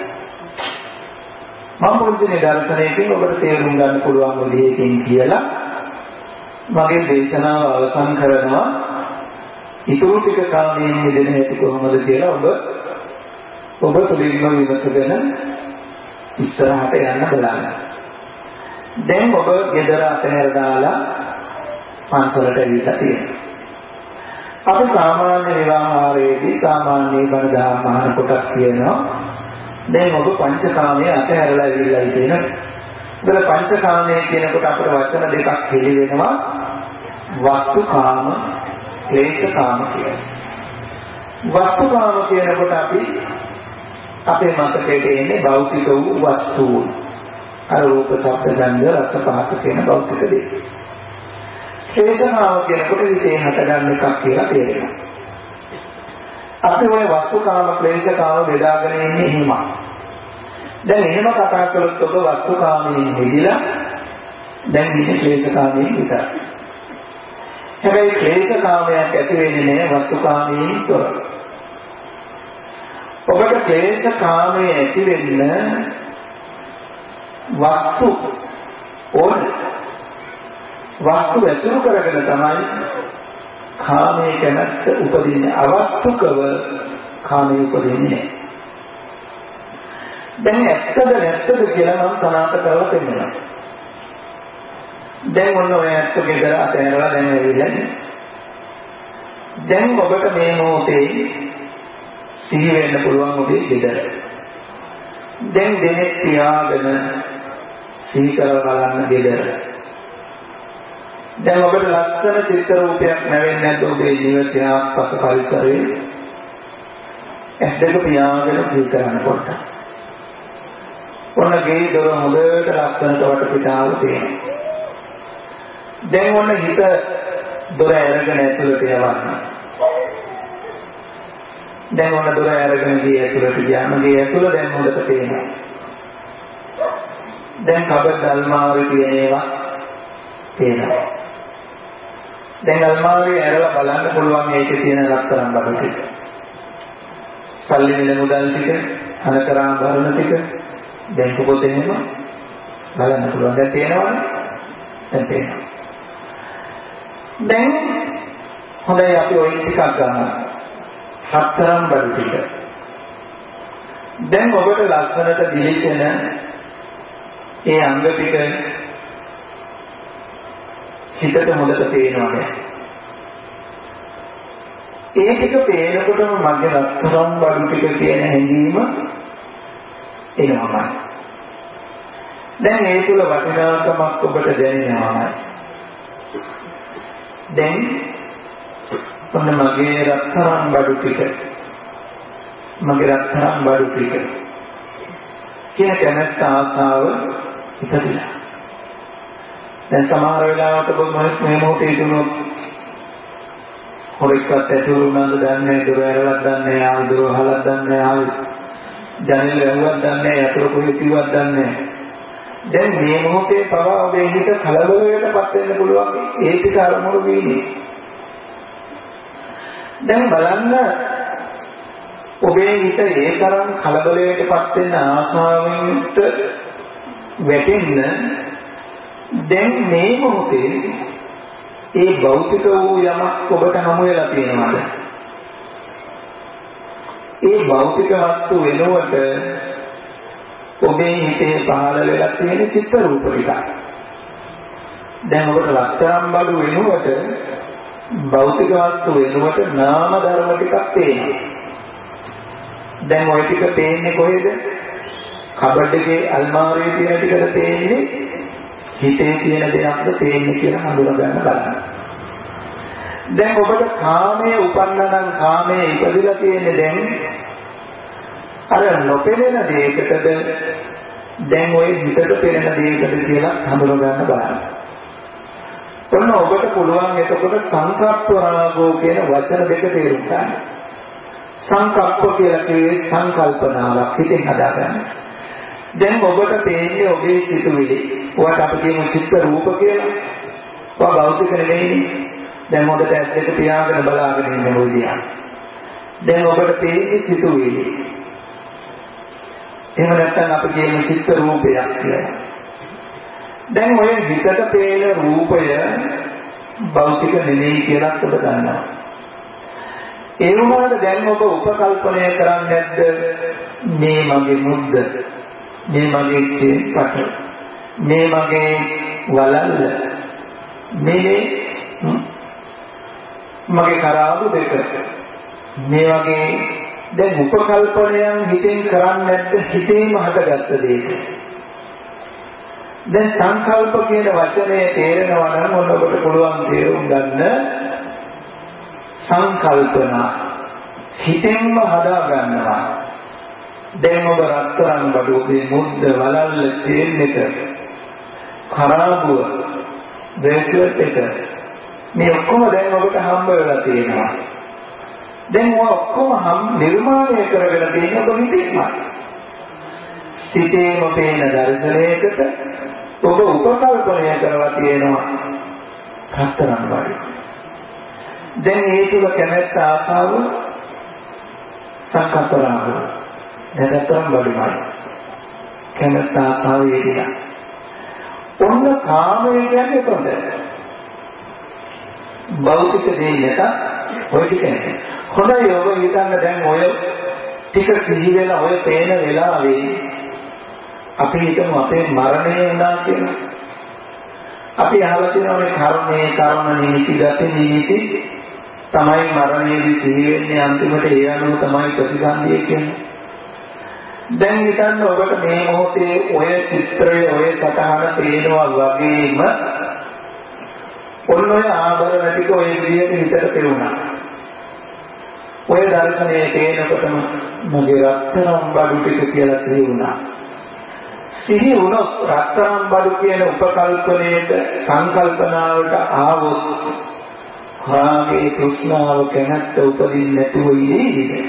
මම පොඩ්ඩේ දර්ශනයකින් ඔබට තේරුම් ගන්න පුළුවන් විදිහකින් කියලා මගේ දේශනාව අවසන් කරනවා. ඊටු ටික කාමයෙන් මිදෙන හැටි කොහොමද කියලා ඔබ තුලින්ම විමසගෙන ඉස්සරහට යන්න බලන්න. දැන් ඔබ ගෙදර අතහැර දාලා පන්සලට ඇවිල්ලා තියෙනවා. අපි සාමාන්‍ය විවාහාරයේදී සාමාන්‍ය බණ දහම් අහන කොටස් කියනවා. දැන් ඔබ පංචකාමයේ අතහැරලා ඇවිල්ලා ඉතින. ඒකල පංචකාමයේ කියනකොට අපේ වචන දෙකක් හෙළි වෙනවා. වස්තුකාම, ක්ලේශකාම කියන්නේ. වස්තුකාම කියනකොට අපි අපේ මතකයට එන්නේ භෞතික වූ වස්තුන්. අර රූප, ශබ්ද, ගන්ධ, රස, පහස කියන භෞතික දේ. ක්ලේශකාම කියනකොට හිතේ හටගන්න එකක් කියලා තේරෙනවා. අපි ওই වස්තුකාම ක්ලේශකාම බෙදාගෙන ඉන්නේ එහෙම. දැන් එහෙම කතා කළොත් ඔබ වස්තුකාමයෙන් මිදලා දැන් ඉන්නේ ක්ලේශකාමයෙන් විතරයි. හැබැයි ක්ලේශකාමයක් ඇති වෙන්නේ නැහැ වස්තුකාමයෙන් තොරව. ඔබට ක්ලේශකාමයේ ඇති වෙන්න වස්තු ඕන. වස්තු ඇසුරු කරගෙන තමයි කාමයේ කැමැත්ත උපදින්නේ. අවස්තුකව කාමයේ උපදින්නේ නැහැ. දැන් ඇත්තද නැත්තද කියලා මම සනාථ කරලා පෙන්නනවා. දැන් ඔන්න ඔය ඇත්ත ගෙදර අතහැරලා දැන් ඇවිල්ලා. දැන් ඔබට මේ මොහොතේ සිහි වෙන්න පුළුවන් ඔබේ ගෙදර. දැන් දෙනෙක් තියාගෙන සිහි කරලා බලන්න ගෙදර. දැන් ඔබට ලස්සන චිත්‍ර රූපයක් නැවෙන්නේ නැද්ද ඔබේ ජීවිතය ආස්පස පරිසරයේ? ඇස් දෙක පියාගෙන සිහි කරනකොට ඔන්න ගේ දොර හොඳට ලස්සනට වටපිටාව තියෙනවා. දැන් ඔන්න හිත දොර අරගෙන ඇතුළට යවන්න. දැන් ඔන්න දොර අරගෙන ගියේ ඇතුළට ගියාම ගේ ඇතුළ දැන් හොඳට පේනවා. දැන් කබඩ් අල්මාරිය තියෙන ඒවා පේනවා. දැන් අල්මාරිය ඇරලා බලන්න පුළුවන් ඒකේ තියෙන ලක්තරම් බඩු ටික. සල්ලි මිල මුදල් ටික, අනකරාභරණ ටික දැන් පොතේ එහෙම බලන්න පුළුවන්. දැන් පේනවනේ. දැන් පේනවා. දැන් හොඳයි අපි ওই ටිකක් ගන්නවා. හතරම් බඩු ටික. දැන් ඔබට ලක්ෂණට දිලිසෙන ඒ අංග ටික හිතට හොඳට පේනවානේ. ඒ ටික පේනකොටම මගේ ලක්ෂණම් බඩු ටික කියන හැඟීම එනවා. දැන් ඒ තුල වටිනාකමක් ඔබට දැනෙනවා. දැන් ඔන්න මගේ රත්තරන් බඩු ටික කියන කැමැත්ත ආසාව ඉපදිලා. දැන් සමහර වෙලාවට ඔබ මේ මොහොතේ දුනොත් හොරෙක්වත් ඇතුළු වුණාද දන්නේ නැහැ, දොර ඇරලක් දන්නේ නැහැ, ආයෙ දොර වහලක් දන්නේ නැහැ, ආයෙ ජනෙල් ඇහුවක් දන්නේ නැහැ, යතුරු කොහෙද කිව්වක් දන්නේ නැහැ. දැන් මේ මොහොතේ පවා ඔබේ හිත කලබලයකටපත් වෙන්න පුළුවන්. ඒ ටික අරමුණු වෙන්නේ. දැන් බලන්න ඔබේ හිත ඒ තරම් කලබලයකටපත් වෙන ආසාවෙන්ට වැටෙන්න දැන් මේ මොහොතේ ඒ භෞතික වූ යමක් ඔබට හමු වෙලා තියෙනවද? ඒ භෞතික වස්තු වෙනුවට ඔබේ හිතේ පහළ වෙලා තියෙන චිත්ත රූප ටික. දැන් ඔබට ලක්තරම් බඩු වෙනුවට භෞතික වස්තු වෙනුවට නාම ධර්ම ටිකක් පේනවා. දැන් ওই ටික පේන්නේ කොහෙද? කබඩ් එකේ අල්මාරියේ තියෙන ටිකද පේන්නේ? හිතේ තියෙන දෙයක්ද පේන්නේ කියලා හඳුනා ගන්න බලන්න. දැන් ඔබට කාමයේ උපන්නනම් කාමයේ ඉපදිලා තියෙන්නේ දැන් අර නොපෙනෙන දෙයකටද දැන් ওই හිතට පෙනෙන දෙයකටද කියලා හඳුනා ගන්න බලන්න. ඔන්න ඔබට පුළුවන් එතකොට සංකප්ප රාගෝ කියන වචන දෙක තේරුම් ගන්න. සංකප්ප කියලා කියේ සංකල්පනාවක් හිතෙන් හදාගන්න. දැන් ඔබට පේන්නේ ඔබේ සිතුවිලි. ඔයාට අපි කියමු චිත්ත රූප කියලා. ඔයා භෞතික නෙමෙයි. දැන් හොඳට ඇස් දෙක පියාගෙන බලාගෙන ඉන්න ඕදියා. දැන් ඔබට පේන්නේ සිතුවිලි. එහෙම නැත්නම් අපි කියමු චිත්ත රූපයක් කියලා. දැන් ඔය හිතට පේන රූපය භෞතික නෙමෙයි කියලා ඔබ දන්නවා. ඒ වුණාට දැන් ඔබ උපකල්පනය කරන්නේ නැද්ද? මේ මගේ මුද්ද, මේ මගේ චේතක, මේ මගේ වලල්ල, මේ මගේ කරාබු දෙක, මේ වගේ දැන් උපකල්පනයන් හිතෙන් කරන්නේ නැද්ද? හිතේම හටගත්ත දෙයක්. දැන් සංකල්ප කියන වචනේ තේරෙනවා නම් ඔන්න ඔබට පුළුවන් තේරුම් ගන්න සංකල්පන හිතෙන්ම හදා ගන්නවා. දැන් ඔබ රත්තරන් බඩුවේ මුද්ද වලල්ල චේන් එක කරාබුව බ්‍රේස්ලට් එක මේ ඔක්කොම දැන් ඔබට හම්බ වෙලා තියෙනවා. දැන් ඔක්කොම නිර්මාණය කරගෙන තියෙන ඔබ හිතේමයි. සිතේම පේන දර්ශනයකට ඔබ උපකල්පනය කරලා තියෙනවා රත්තරන් වගේ. දැන් ඒ තුල කැමැත්ත ආසාව සංකල්පනාව දැනතරම් බඩුමයි. කැමැත්ත ආසාව වේදිනා. ඔන්න කාමය කියන්නේ කොහොමද? භෞතික දේ නැත ඔය ටික නේ. හොඳයි ඔබ හිතන්න දැන් ඔය ටික කිසි වෙලා ඔය පේන වෙලාවේ අපි හිතමු අපේ මරණය වුණා කියලා. අපි අහලා තියෙනවානේ කර්ම නීති ගත නීති තමයි මරණයේදී සිහි වෙන්නේ අන්තිමට ඒ අනුව තමයි ප්‍රතිසන්දිය කියන්නේ. දැන් හිතන්න ඔබට මේ මොහොතේ ඔය චිත්‍රය ඔය සටහන පේනවා වගේම ඔන්න ඔය ආභරණ ටික ඔය විදිහට හිතට පෙරුණා. ඔය දර්ශනයේ පේනකොටම මගේ රත්තරන් බඩු ටික කියලා කියුණා. සිහි වුණොත් රත්තරන් බඩු කියන උපකල්පනයේට සංකල්පනාවට ආවොත් කාගේ තෘෂ්ණාව කැමැත්ත උපදින්නේ නැතුව ඉන්නේ.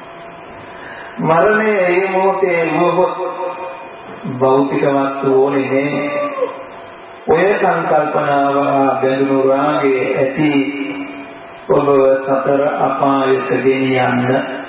මරණය ඒ මොහොතේ වුවහොත් භෞතික වස්තු ඕනේ නේ. ඔය සංකල්පනාව බැඳුණු රාගයේ ඇති ඔබ සතර අපායට ගෙනියන්න.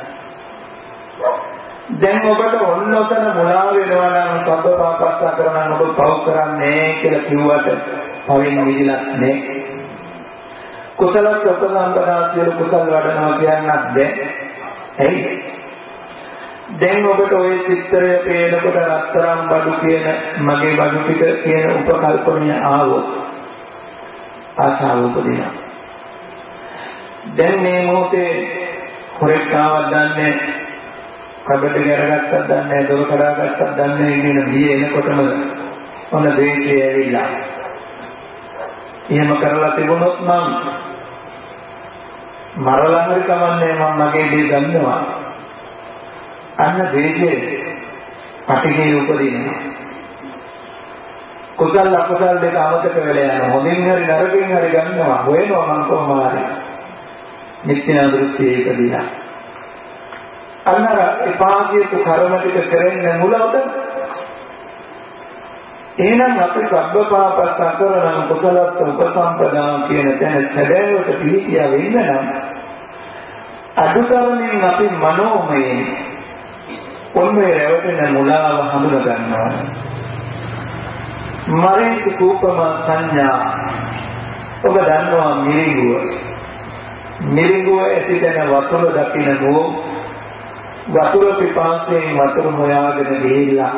දැන් ඔබට ඔන්න ඔතන මුලා වෙනවා නම් සබ්බ පාපස්සා කරන ඔබ පව කරන්නේ කියලා කිව්වට පවෙන් මිදිලක් නේ. කුසල සම්පදාන කියලා කුසල වඩනවා කියන්නත් බැහැ. ඇයි? දැන් ඔබට ওই චිත්‍රය පේනකොට රත්තරන් බඩු කියන මගේ බඩු ටික කියන උපකල්පනය ආවොත් ආශාව උපදිනවා. දැන් මේ මොහොතේ හොරෙක් ආවද දන්නේ කබඩ ගරගත්තත් දන්නේ දොර කඩාගත්තත් දන්නේ කියන බිය එනකොටම ඔන්න දේශය ඇවිල්ලා. එහෙම කරලා තිබුණොත් මම මරලා හරි කමන්නේ මම මගේ දේ ගන්නවා. අන්න දේශේ පටිඝේ උපදිනවා. කුසල අකුසල දෙක අමතක වෙලා යනවා. හොඳින් හරි නරකින් හරි ගන්නවා. හොයනවා මම කොහොම හරි. නිත්‍ය දෘෂ්ටියේ ඉපදිනා. අන්නර එපාගියතු කර්ම ටික කරන්නේ මුලවද? එහෙනම් අපි සබ්බපාපස්ස කරන කුසලස්ස උපසම්පදා කියන තැන සැබෑවට පිළිතිය වෙන්න නම් අදුතරමින් අපි මනෝමයෙන් ඔන්නේ රැවටෙන මුලාව හඳුන ගන්නවා. මරේසු කූපම සංඥා ඔබ දන්නවා මිරිඟුව ඇතිදෙන වතුර දකින්න නෝ වතුර පිපාසයෙන් වතුර හොයාගෙන ගිහිල්ලා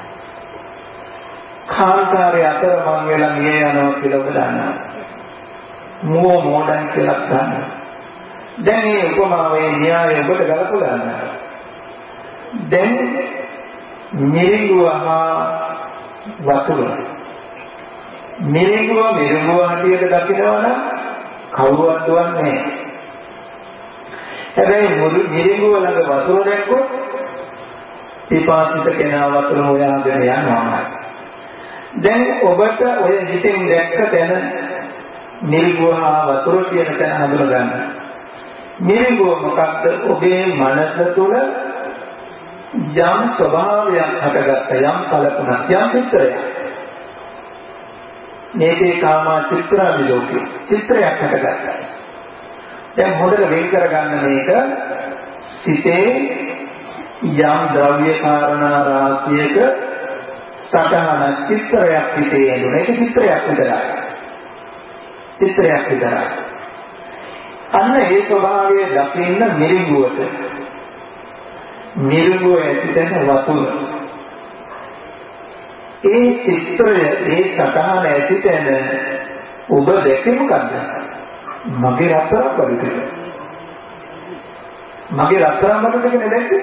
කාන්තාරේ අතරමං වෙලා මිය යනවා කියලා ඔබ දන්නවා. මුව මොඩන් කියලා දන්නවා. දැන් මේ උපමාවේ න්‍යායය ඔබට ගලපලා ගන්නවා. දැන් මිරිඟුව හා වතුර මිරිඟුව හැටියට දකිනවා නම් කවුරුවත් දුවන්නේ නැහැ. හැබැයි මිරිඟුව ළඟ වතුර දැක්කොත් පිපාසිත කෙනා වතුර හොයාගෙන යනවා. දැන් ඔබට ඔය හිතෙන් දැක්ක තැන මිරිඟුව හා වතුර කියන තැන හඳුන ගන්න. මිරිඟුව මොකක්ද? ඔබේ මනස තුළ යම් ස්වභාවයක් හටගත්ත යම් කල්පනාවක් යම් චිත්‍රයක්. මේකේ කාමා චිත්‍රාවිලෝකේ චිත්‍රයක් හටගත්තා. දැන් හොඳට වෙන් කරගන්න මේක සිතේ යම් ද්‍රව්‍ය කාරණා රාශියක සටහන චිත්‍රයක් හිතේ එනවා. ඒක චිත්‍රයක් විතරයි. අන්න ඒ ස්වභාවය දකින්න මිරිඟුවට ඇතිදෙන වතුර ඒ චිත්‍රය ඒ සටහන ඇතිදෙන ඔබ දැකේ මොකද්ද? මගේ රත්තරන් බඩු ටික. මගේ රත්තරන් බඩු ටික නේ දැක්කේ.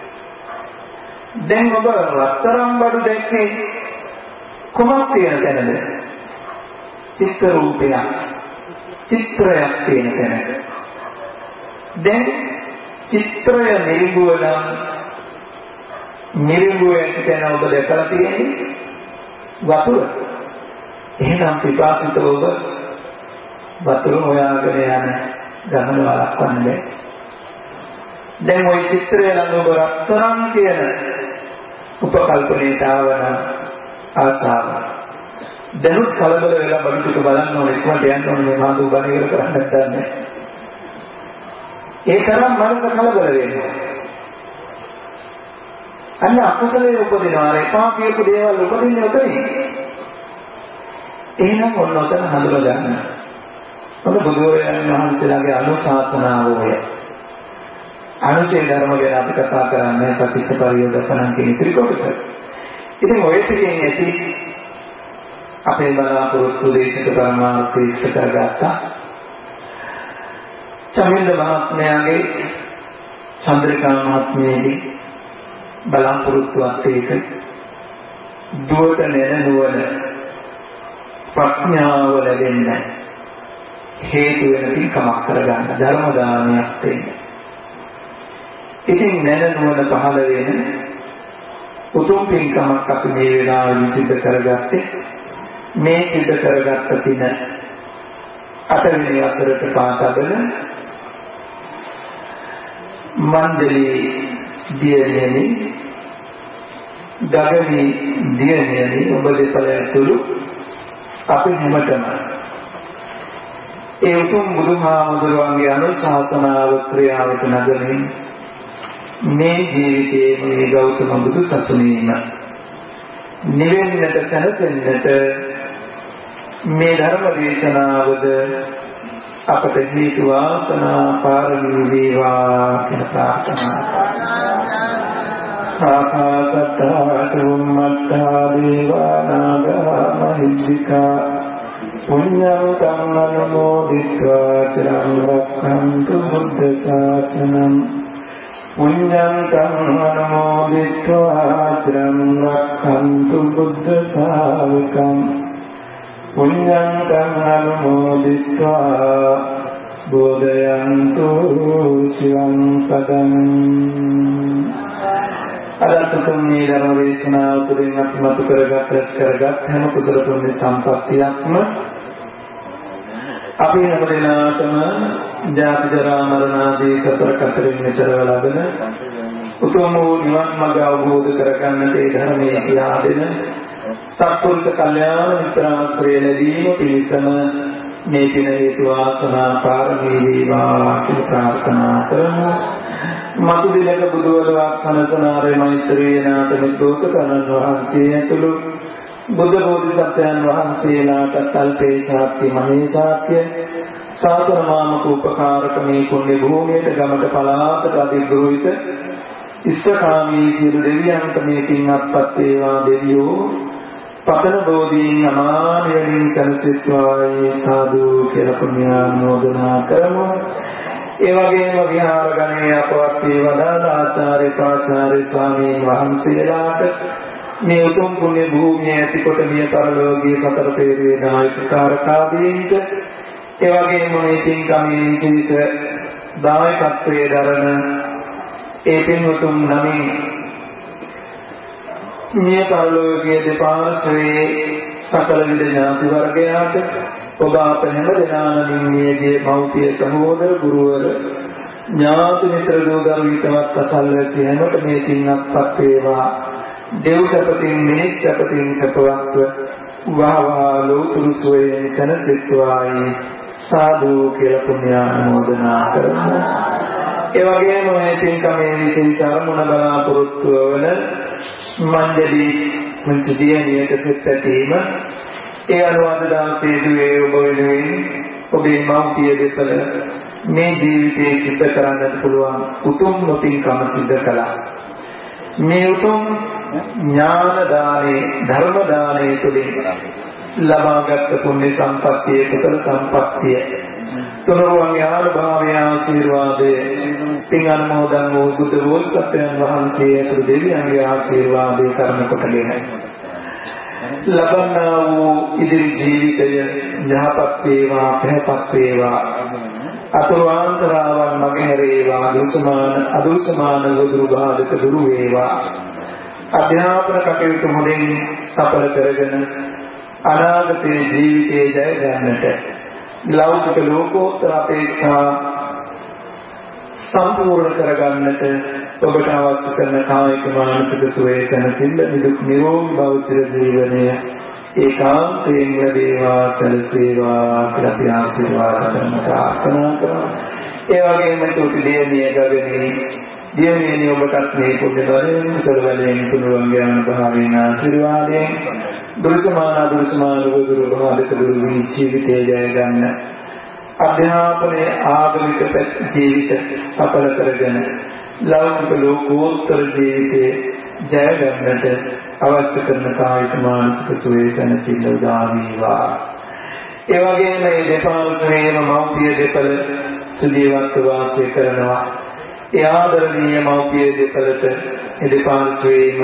දැන් ඔබ රත්තරන් බඩු දැක්කේ කොහොමද කියන තැනද? චිත්‍ර රූපයක් චිත්‍රයක් තියෙන තැනක. දැන් චිත්‍රය නිර්ගුව නම් නිර්ගුවෙන් කියන ඔබ දැකලා තියෙන්නේ වතුර. එහෙනම් පිපාසිත ඔබ වතුර හොයාගෙන යන ගමන වළක්වන්න බැහැ. දැන් ওই චිත්‍රය ළඟ ඔබ රත්තරන් කියන උපකල්පනයට ආවන ආසාව. දැනුත් කලබල වෙලා බඩු ටික බලන්න ඕනේ ඉක්මනට යන්න ඕනේ මේ මාදු බණ ඉවර කරන්න නැත්නම්. ඒ තරම් මනස කලබල වෙනවා. අන්න අකුසලයේ උපදිනවා. එපා කියපු දේවල් උපදින්නේ උතනේ. එහෙනම් ඔන්න ඔතන හඳුනා ගන්න. ඔන්න බුදුරජාණන් වහන්සේලාගේ අනුශාසනාව ඔය. අනුචේ ධර්ම ගැන අපි කතා කරන්නේ සතිත්ත පරියෝදපණන් කියන ත්‍රිකොටස. ඉතින් ඔය ටිකෙන් ඇති අපේ බලාපොරොත්තු දේශක පරමාර්ථය ඉෂ්ට කරගත්තා. චමින්ද මහත්මයාගේ චන්ද්‍රිකා මහත්මියගේ බලාපොරොත්තුවත් ඒක දුවට නෙරනුවන ප්‍රඥාව ලැබෙන්න හේතු වෙන පින්කමක් කරගන්න ධර්ම දානයක් දෙන්න. ඉතින් නෙරනුවන පහළ වෙන උතුම් පින්කමක් අපි මේ වෙලාවේ සිද්ධ කරගත්තේ මේ සිද්ධ කරගත්ත පින අටවෙනි අතරට පාතබල මණ්ඩලී දියණියනි ගගනි දියණියනි ඔබ දෙපළ ඇතුළු අපි හැමතෙම ඒ උතුම් බුදුහාමුදුරුවන්ගේ අනුශාසනාව ක්‍රියාවට නගමින් මේ ජීවිතයේ මේ ගෞතම බුදු සසුනේම නිවෙන්නට සැලසෙන්නට මේ ධර්ම දේශනාවද අපට හේතු වාසනා පාරමී වේවා කියන ප්‍රාර්ථනා. ආකාශත්තා චුම්මත්තා දේවා නාග මහිද්దికා පුඤ්ඤං කම්මනෝදිත්වා චිරං රක්ඛන්තු බුද්ධ ශාසනං පුඤ්ඤං කම්මනෝදිත්වා චිරං රක්ඛන්තු බුද්ධ ශාවකං පුඤ්ඤං කම්මනෝදිත්වා බෝධයන්තු සිවං පදං. අදතුම් මේ ධර්ම දේශනාව තුළින් අපි මතු කරගත් හැම කුසල පුණ්‍ය සම්පත්තියක්ම අපි හැම දිනාටම ජාති ජරා මරණ ආදී සතර කතරින් මෙතරව ලබන උතුම් වූ නිවන් මඟ අවබෝධ කරගන්නට ඒ ධර්මයේ කියා දෙන සත්පුරුෂ කල්යාණ මිත්‍රාශ්‍රය ලැබීම පිණිසම මේ පින හේතු වාසනා පාරමී වේවා කියලා ප්‍රාර්ථනා කරමු. මතු දිනක බුදුවරවක් සනසනාරේ මෛත්‍රී නාත මිත්‍රෝක කනන් වහන්සේ ඇතුළු බුද්ධ බෝධිසත්වයන් වහන්සේලාට කල්පේ ශාක්‍ය මහේශාක්‍ය සාතර මාමක උපකාරක මේ පුණ්‍ය භූමියට ගමට පලාතට අධිග්‍රහිත ඉෂ්ඨකාමී සියලු දෙවියන්ට මේ පින් අත්පත් වේවා. දෙවියෝ පතන බෝධීන් අමානියමින් සනසිත්වායි සාදු කියලා පුණ්‍යානුමෝදනා කරමු. ඒ වගේම විහාර ගණයේ අපවත් වේවදාන ආචාර්ය ප්‍රාචාර්ය ස්වාමීන් වහන්සේලාට මේ උතුම් පුණ්‍ය භූමිය ඇතිකොට මිය පරලෝකීය සතර පෙරේ නායක කාරකාදීන්ට ඒ වගේම මේ පින්කමේ විශේෂ දායකත්වයේ දරන ඒ පින්වතුන් නමින් මිය පරලෝකීය දෙපාර්ශ්වයේ සකල විද ඥාති වර්ගයාට ඔබ අප හැම දෙනාම මියගේ මෞපිය සහෝදර ගුරුවර ඥාති මිත්‍ර දූ දරුවිතවත් අසල්වැසි හැමත මේ පින්වත්පත් වේවා. දෙව් සපතින් මිනිස් සපතින් සපවත්ව වහවා ලෝතුරු සෝයේ සනසිටුවායි සාදු කියලා පුණ්‍යානුමෝදනා කරමු. ඒ වගේම මේ පින්කමේ විශේෂ අරමුණ බලාපොරොත්තු වන මණ්ඩලී මුන්සිදියනියට සෙත්පැතීම ඒ අනුවාදදාතේදුවේ ඔබ වෙනුවෙන් ඔබේ මව්පිය දෙපළ මේ ජීවිතයේ සිද්ධ කරන්නට පුළුවන් උතුම් පින්කම සිද්ධ කළා. මේ උතුම් ඥාන දානේ ධර්ම දානේ තුළින් ලබාගත් පුණ්‍ය සම්පත්තිය කුසල සම්පත්තිය තුනුරුවන් යාළුභාවය ආශිර්වාදයේ පින් අනුමෝදන් වූ බුද්ධ බෝසත්යන් වහන්සේ ඇතුළු දෙවියන්ගේ ආශිර්වාදයේ කර්ම කොටගෙන ලබන්නා වූ ඉදිරි ජීවිතය යහපත් වේවා පැහැපත් වේවා අතුරුාන්තරාවන් මගහැරේවා අදුසමාන ගොදුරු බාධක දුරු වේවා අධ්‍යාපන කටයුතු මුලින් සඵල කරගෙන අනාගතයේ ජීවිතයේ ජය ගන්නට ලෞකික ලෝකෝත්තර අපේක්ෂා සම්පූර්ණ කරගන්නට ඔබට අවශ්‍ය කරන කායික මානසික සුවය සැනසෙල්ල නිදුක් නිරෝගී භව චිර ජීවනය ඒකාන්තයෙන් ලැබේවා සැලසේවා කියලා අපි ආශිර්වාද කරන ප්‍රාර්ථනා කරනවා. ඒ වගේම තුති දෙවියන් ගගනේ දියණියනි ඔබටත් මේ පුණ්‍ය බලයෙන් සර්වලයෙන් තුනුවන් ඥාන භාවයෙන් ආශිර්වාදයෙන් දුර්සමාන ගුරු භාවික දුරු වී ජීවිතය ජය ගන්න අධ්‍යාපනයේ ආගමික ජීවිත සඵල කරගෙන ලෞකික ලෝකෝත්තර ජීවිතයේ ජය ගන්නට අවශ්‍ය කරන කායික මානසික සුවය සැනසෙල්ල උදා වේවා. ඒ වගේම මේ දෙපාර්ශ්වයේම මෞපිය දෙපළ සුජීවත්ව වාසය කරනවා. ඒ ආදරණීය මෞපිය දෙපළට දෙපාර්ශ්වයේම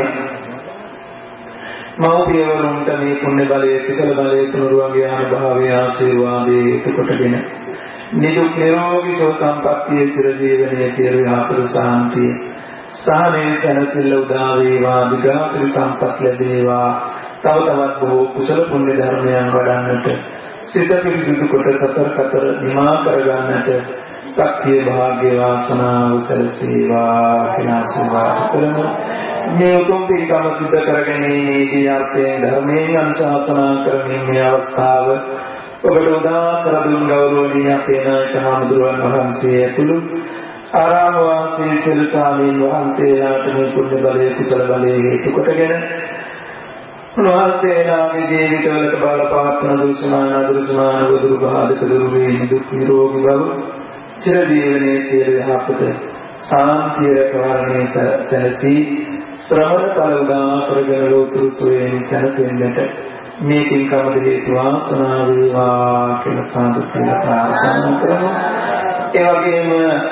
මෞපියවරුන්ට මේ පුණ්‍ය බලයේ කුසල බලයේ තුනුරුවන්ගේ අනුභවයේ ආශිර්වාදයේ කොටගෙන නිදුක් නිරෝගී සම්පන්නිය චිර ජීවනයේ චිරාපර සාන්තිය සානේ තනසිල්ල උදා වේවා දිගාපරි සම්පත් ලැබේවා තව තවත් බොහෝ කුසල පුණ්‍ය ධර්මයන් වඩන්නට සිත පිරිසිදු කොට කතර නිමා කරගන්නට ශක්තිය භාග්‍ය වාසනාව සැලසේවා කියලා ආශිර්වාද කරමු. මේ උතුම් පිළිකම සිද්ධ කරගැනීමේදී අර්ථයෙන් ධර්මයෙන් අනුශාසනා කරමින් මේ අවස්ථාව ඔබට උදාකර දුන් ගෞරවනීය අපේ නායක හාමුදුරුවන් වහන්සේ ඇතුළු ආරාම වාසී සියලු ස්වාමීන් වහන්සේලාට මේ පුණ්‍ය බලයේ කුසල බලයේ හේතු කොටගෙන උන්වහන්සේලාගේ ජීවිතවලට බලපාත්න දුෂ්මාන වදුරු බාධක දුරු වේ දුක් නිරෝගී බව චිර ජීවනයේ සියලු යහපත සාන්තිය රැකවරණය සැලසී ශ්‍රවණ ඵල උදා කරගෙන ලෝතුරු සුවයෙන් සැනසෙන්නට මේ පින්කම හේතු වාසනා වේවා කියලා සාදු කියලා ප්‍රාර්ථනා කරමු. ඒ වගේම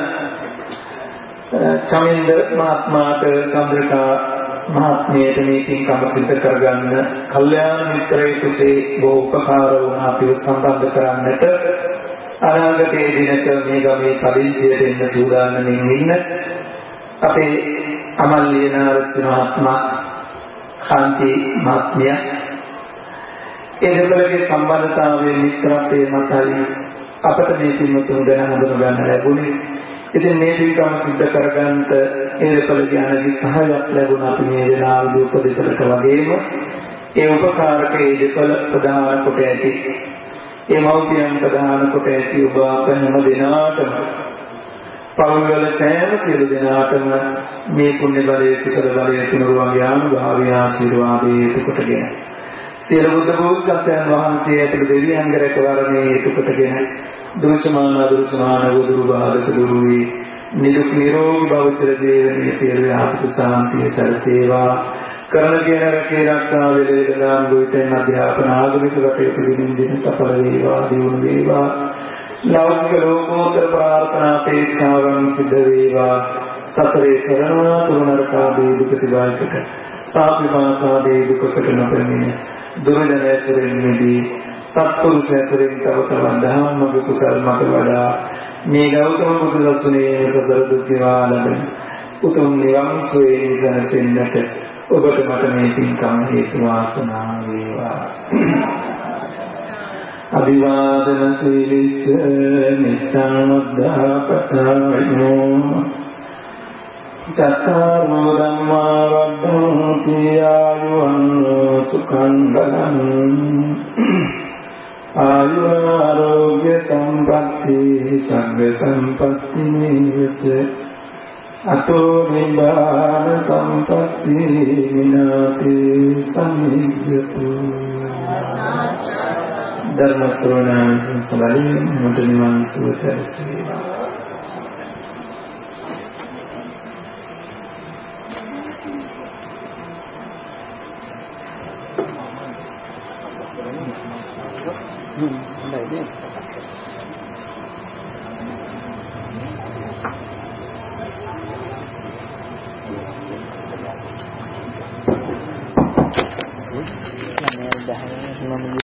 චමින්ද මහත්මයාට චන්ද්‍රිකා මහත්මියට මේ පින්කම සිදු කරගන්න කල්යාණ මිත්‍රයෙකුසේ බොහෝ උපකාර වුණා අපිව සම්බන්ධ කරන්නට අනාගතයේ දිනක මේ ගමේ පදිංචියට එන්න සූදානම්ින් ඉන්න අපේ අමල්ලිය නාරසිංහ මහත්මයා කාන්ති මහත්මිය ඒ දෙපළගේ සම්බන්ධතාවයේ මිත්‍රත්වයේ මතයි අපට මේ පින්වතුන් ගැන හඳුන ගන්න ලැබුණේ. ඉතින් මේ පින්කම සිද්ධ කරගන්නට ඒ දෙපළගේ අනදි සහායක් ලැබුණා අපි මේ වෙලාවේදී උපදෙසකට වගේම ඒ උපකාරකයේ දෙපළ ප්‍රධාන කොට ඇති ඒ මෞපියන් ප්‍රධාන කොට ඇති ඔබ අප හැම දිනාටම පවුල්වල සෑම සියලු දෙනාටම මේ පුණ්‍ය බලයේ කුසල බලයේ තුනුරුවන්ගේ අනුභවය ආශිර්වාදයේ කොටගෙන සියලු බුද්ධ බෝසත්යන් වහන්සේ ඇතුළු දෙවියන්ගේ රැකවරණයේ කොටගෙන දුෂ්මාන වදුරු බාධක දුරු වී නිදුක් නිරෝගී භව චිර ජීවනයේ සියලු යහපත සාන්තිය සැලසේවා. කරන කියන රැකේ ආරක්ෂා වේදනාන් ගොවිතැන් අධ්‍යාපන ආගමික කටයුතු දින සඵල වේවා දියුණු වේවා. ලෞකික ලෝකෝත්තර ප්‍රාර්ථනා අපේක්ෂාවන් සිද්ධ වේවා. සතරේ කරනවා තුනරකාදී දුක තිබායකට සාපිපාසාදී දුකකට නොපෙමින දුරදැනැසුරින් මිදී සත්පුරුෂයතුරින් තව තවත් ධම්මග කුසල් මත වඩා මේ ගෞතම බුදු සසුනේ සතර දුක් නිවා ලබන උතුම් නිවන් සුවයෙන් සැනසෙන්නට ඔබට මට මේ පින්කම් හේතු වාසනා වේවා. අභිවාදන සීලිච්ඡ නිච්ඡං වද්ධාපචායෝ චත්තාරෝ ධම්මා වද්ධන්ති ආයුවන්නෝ සුඛං බලං ආයුරෝග්‍ය සම්පatti සග්ග සම්පatti නිවච අතෝ නිබ්බාන සම්පatti විනාති සම්මිජ්ජතු ධර්ම ශ්‍රවණං සම්බලින් මොට නිවන් සුව සැලසේවා. Này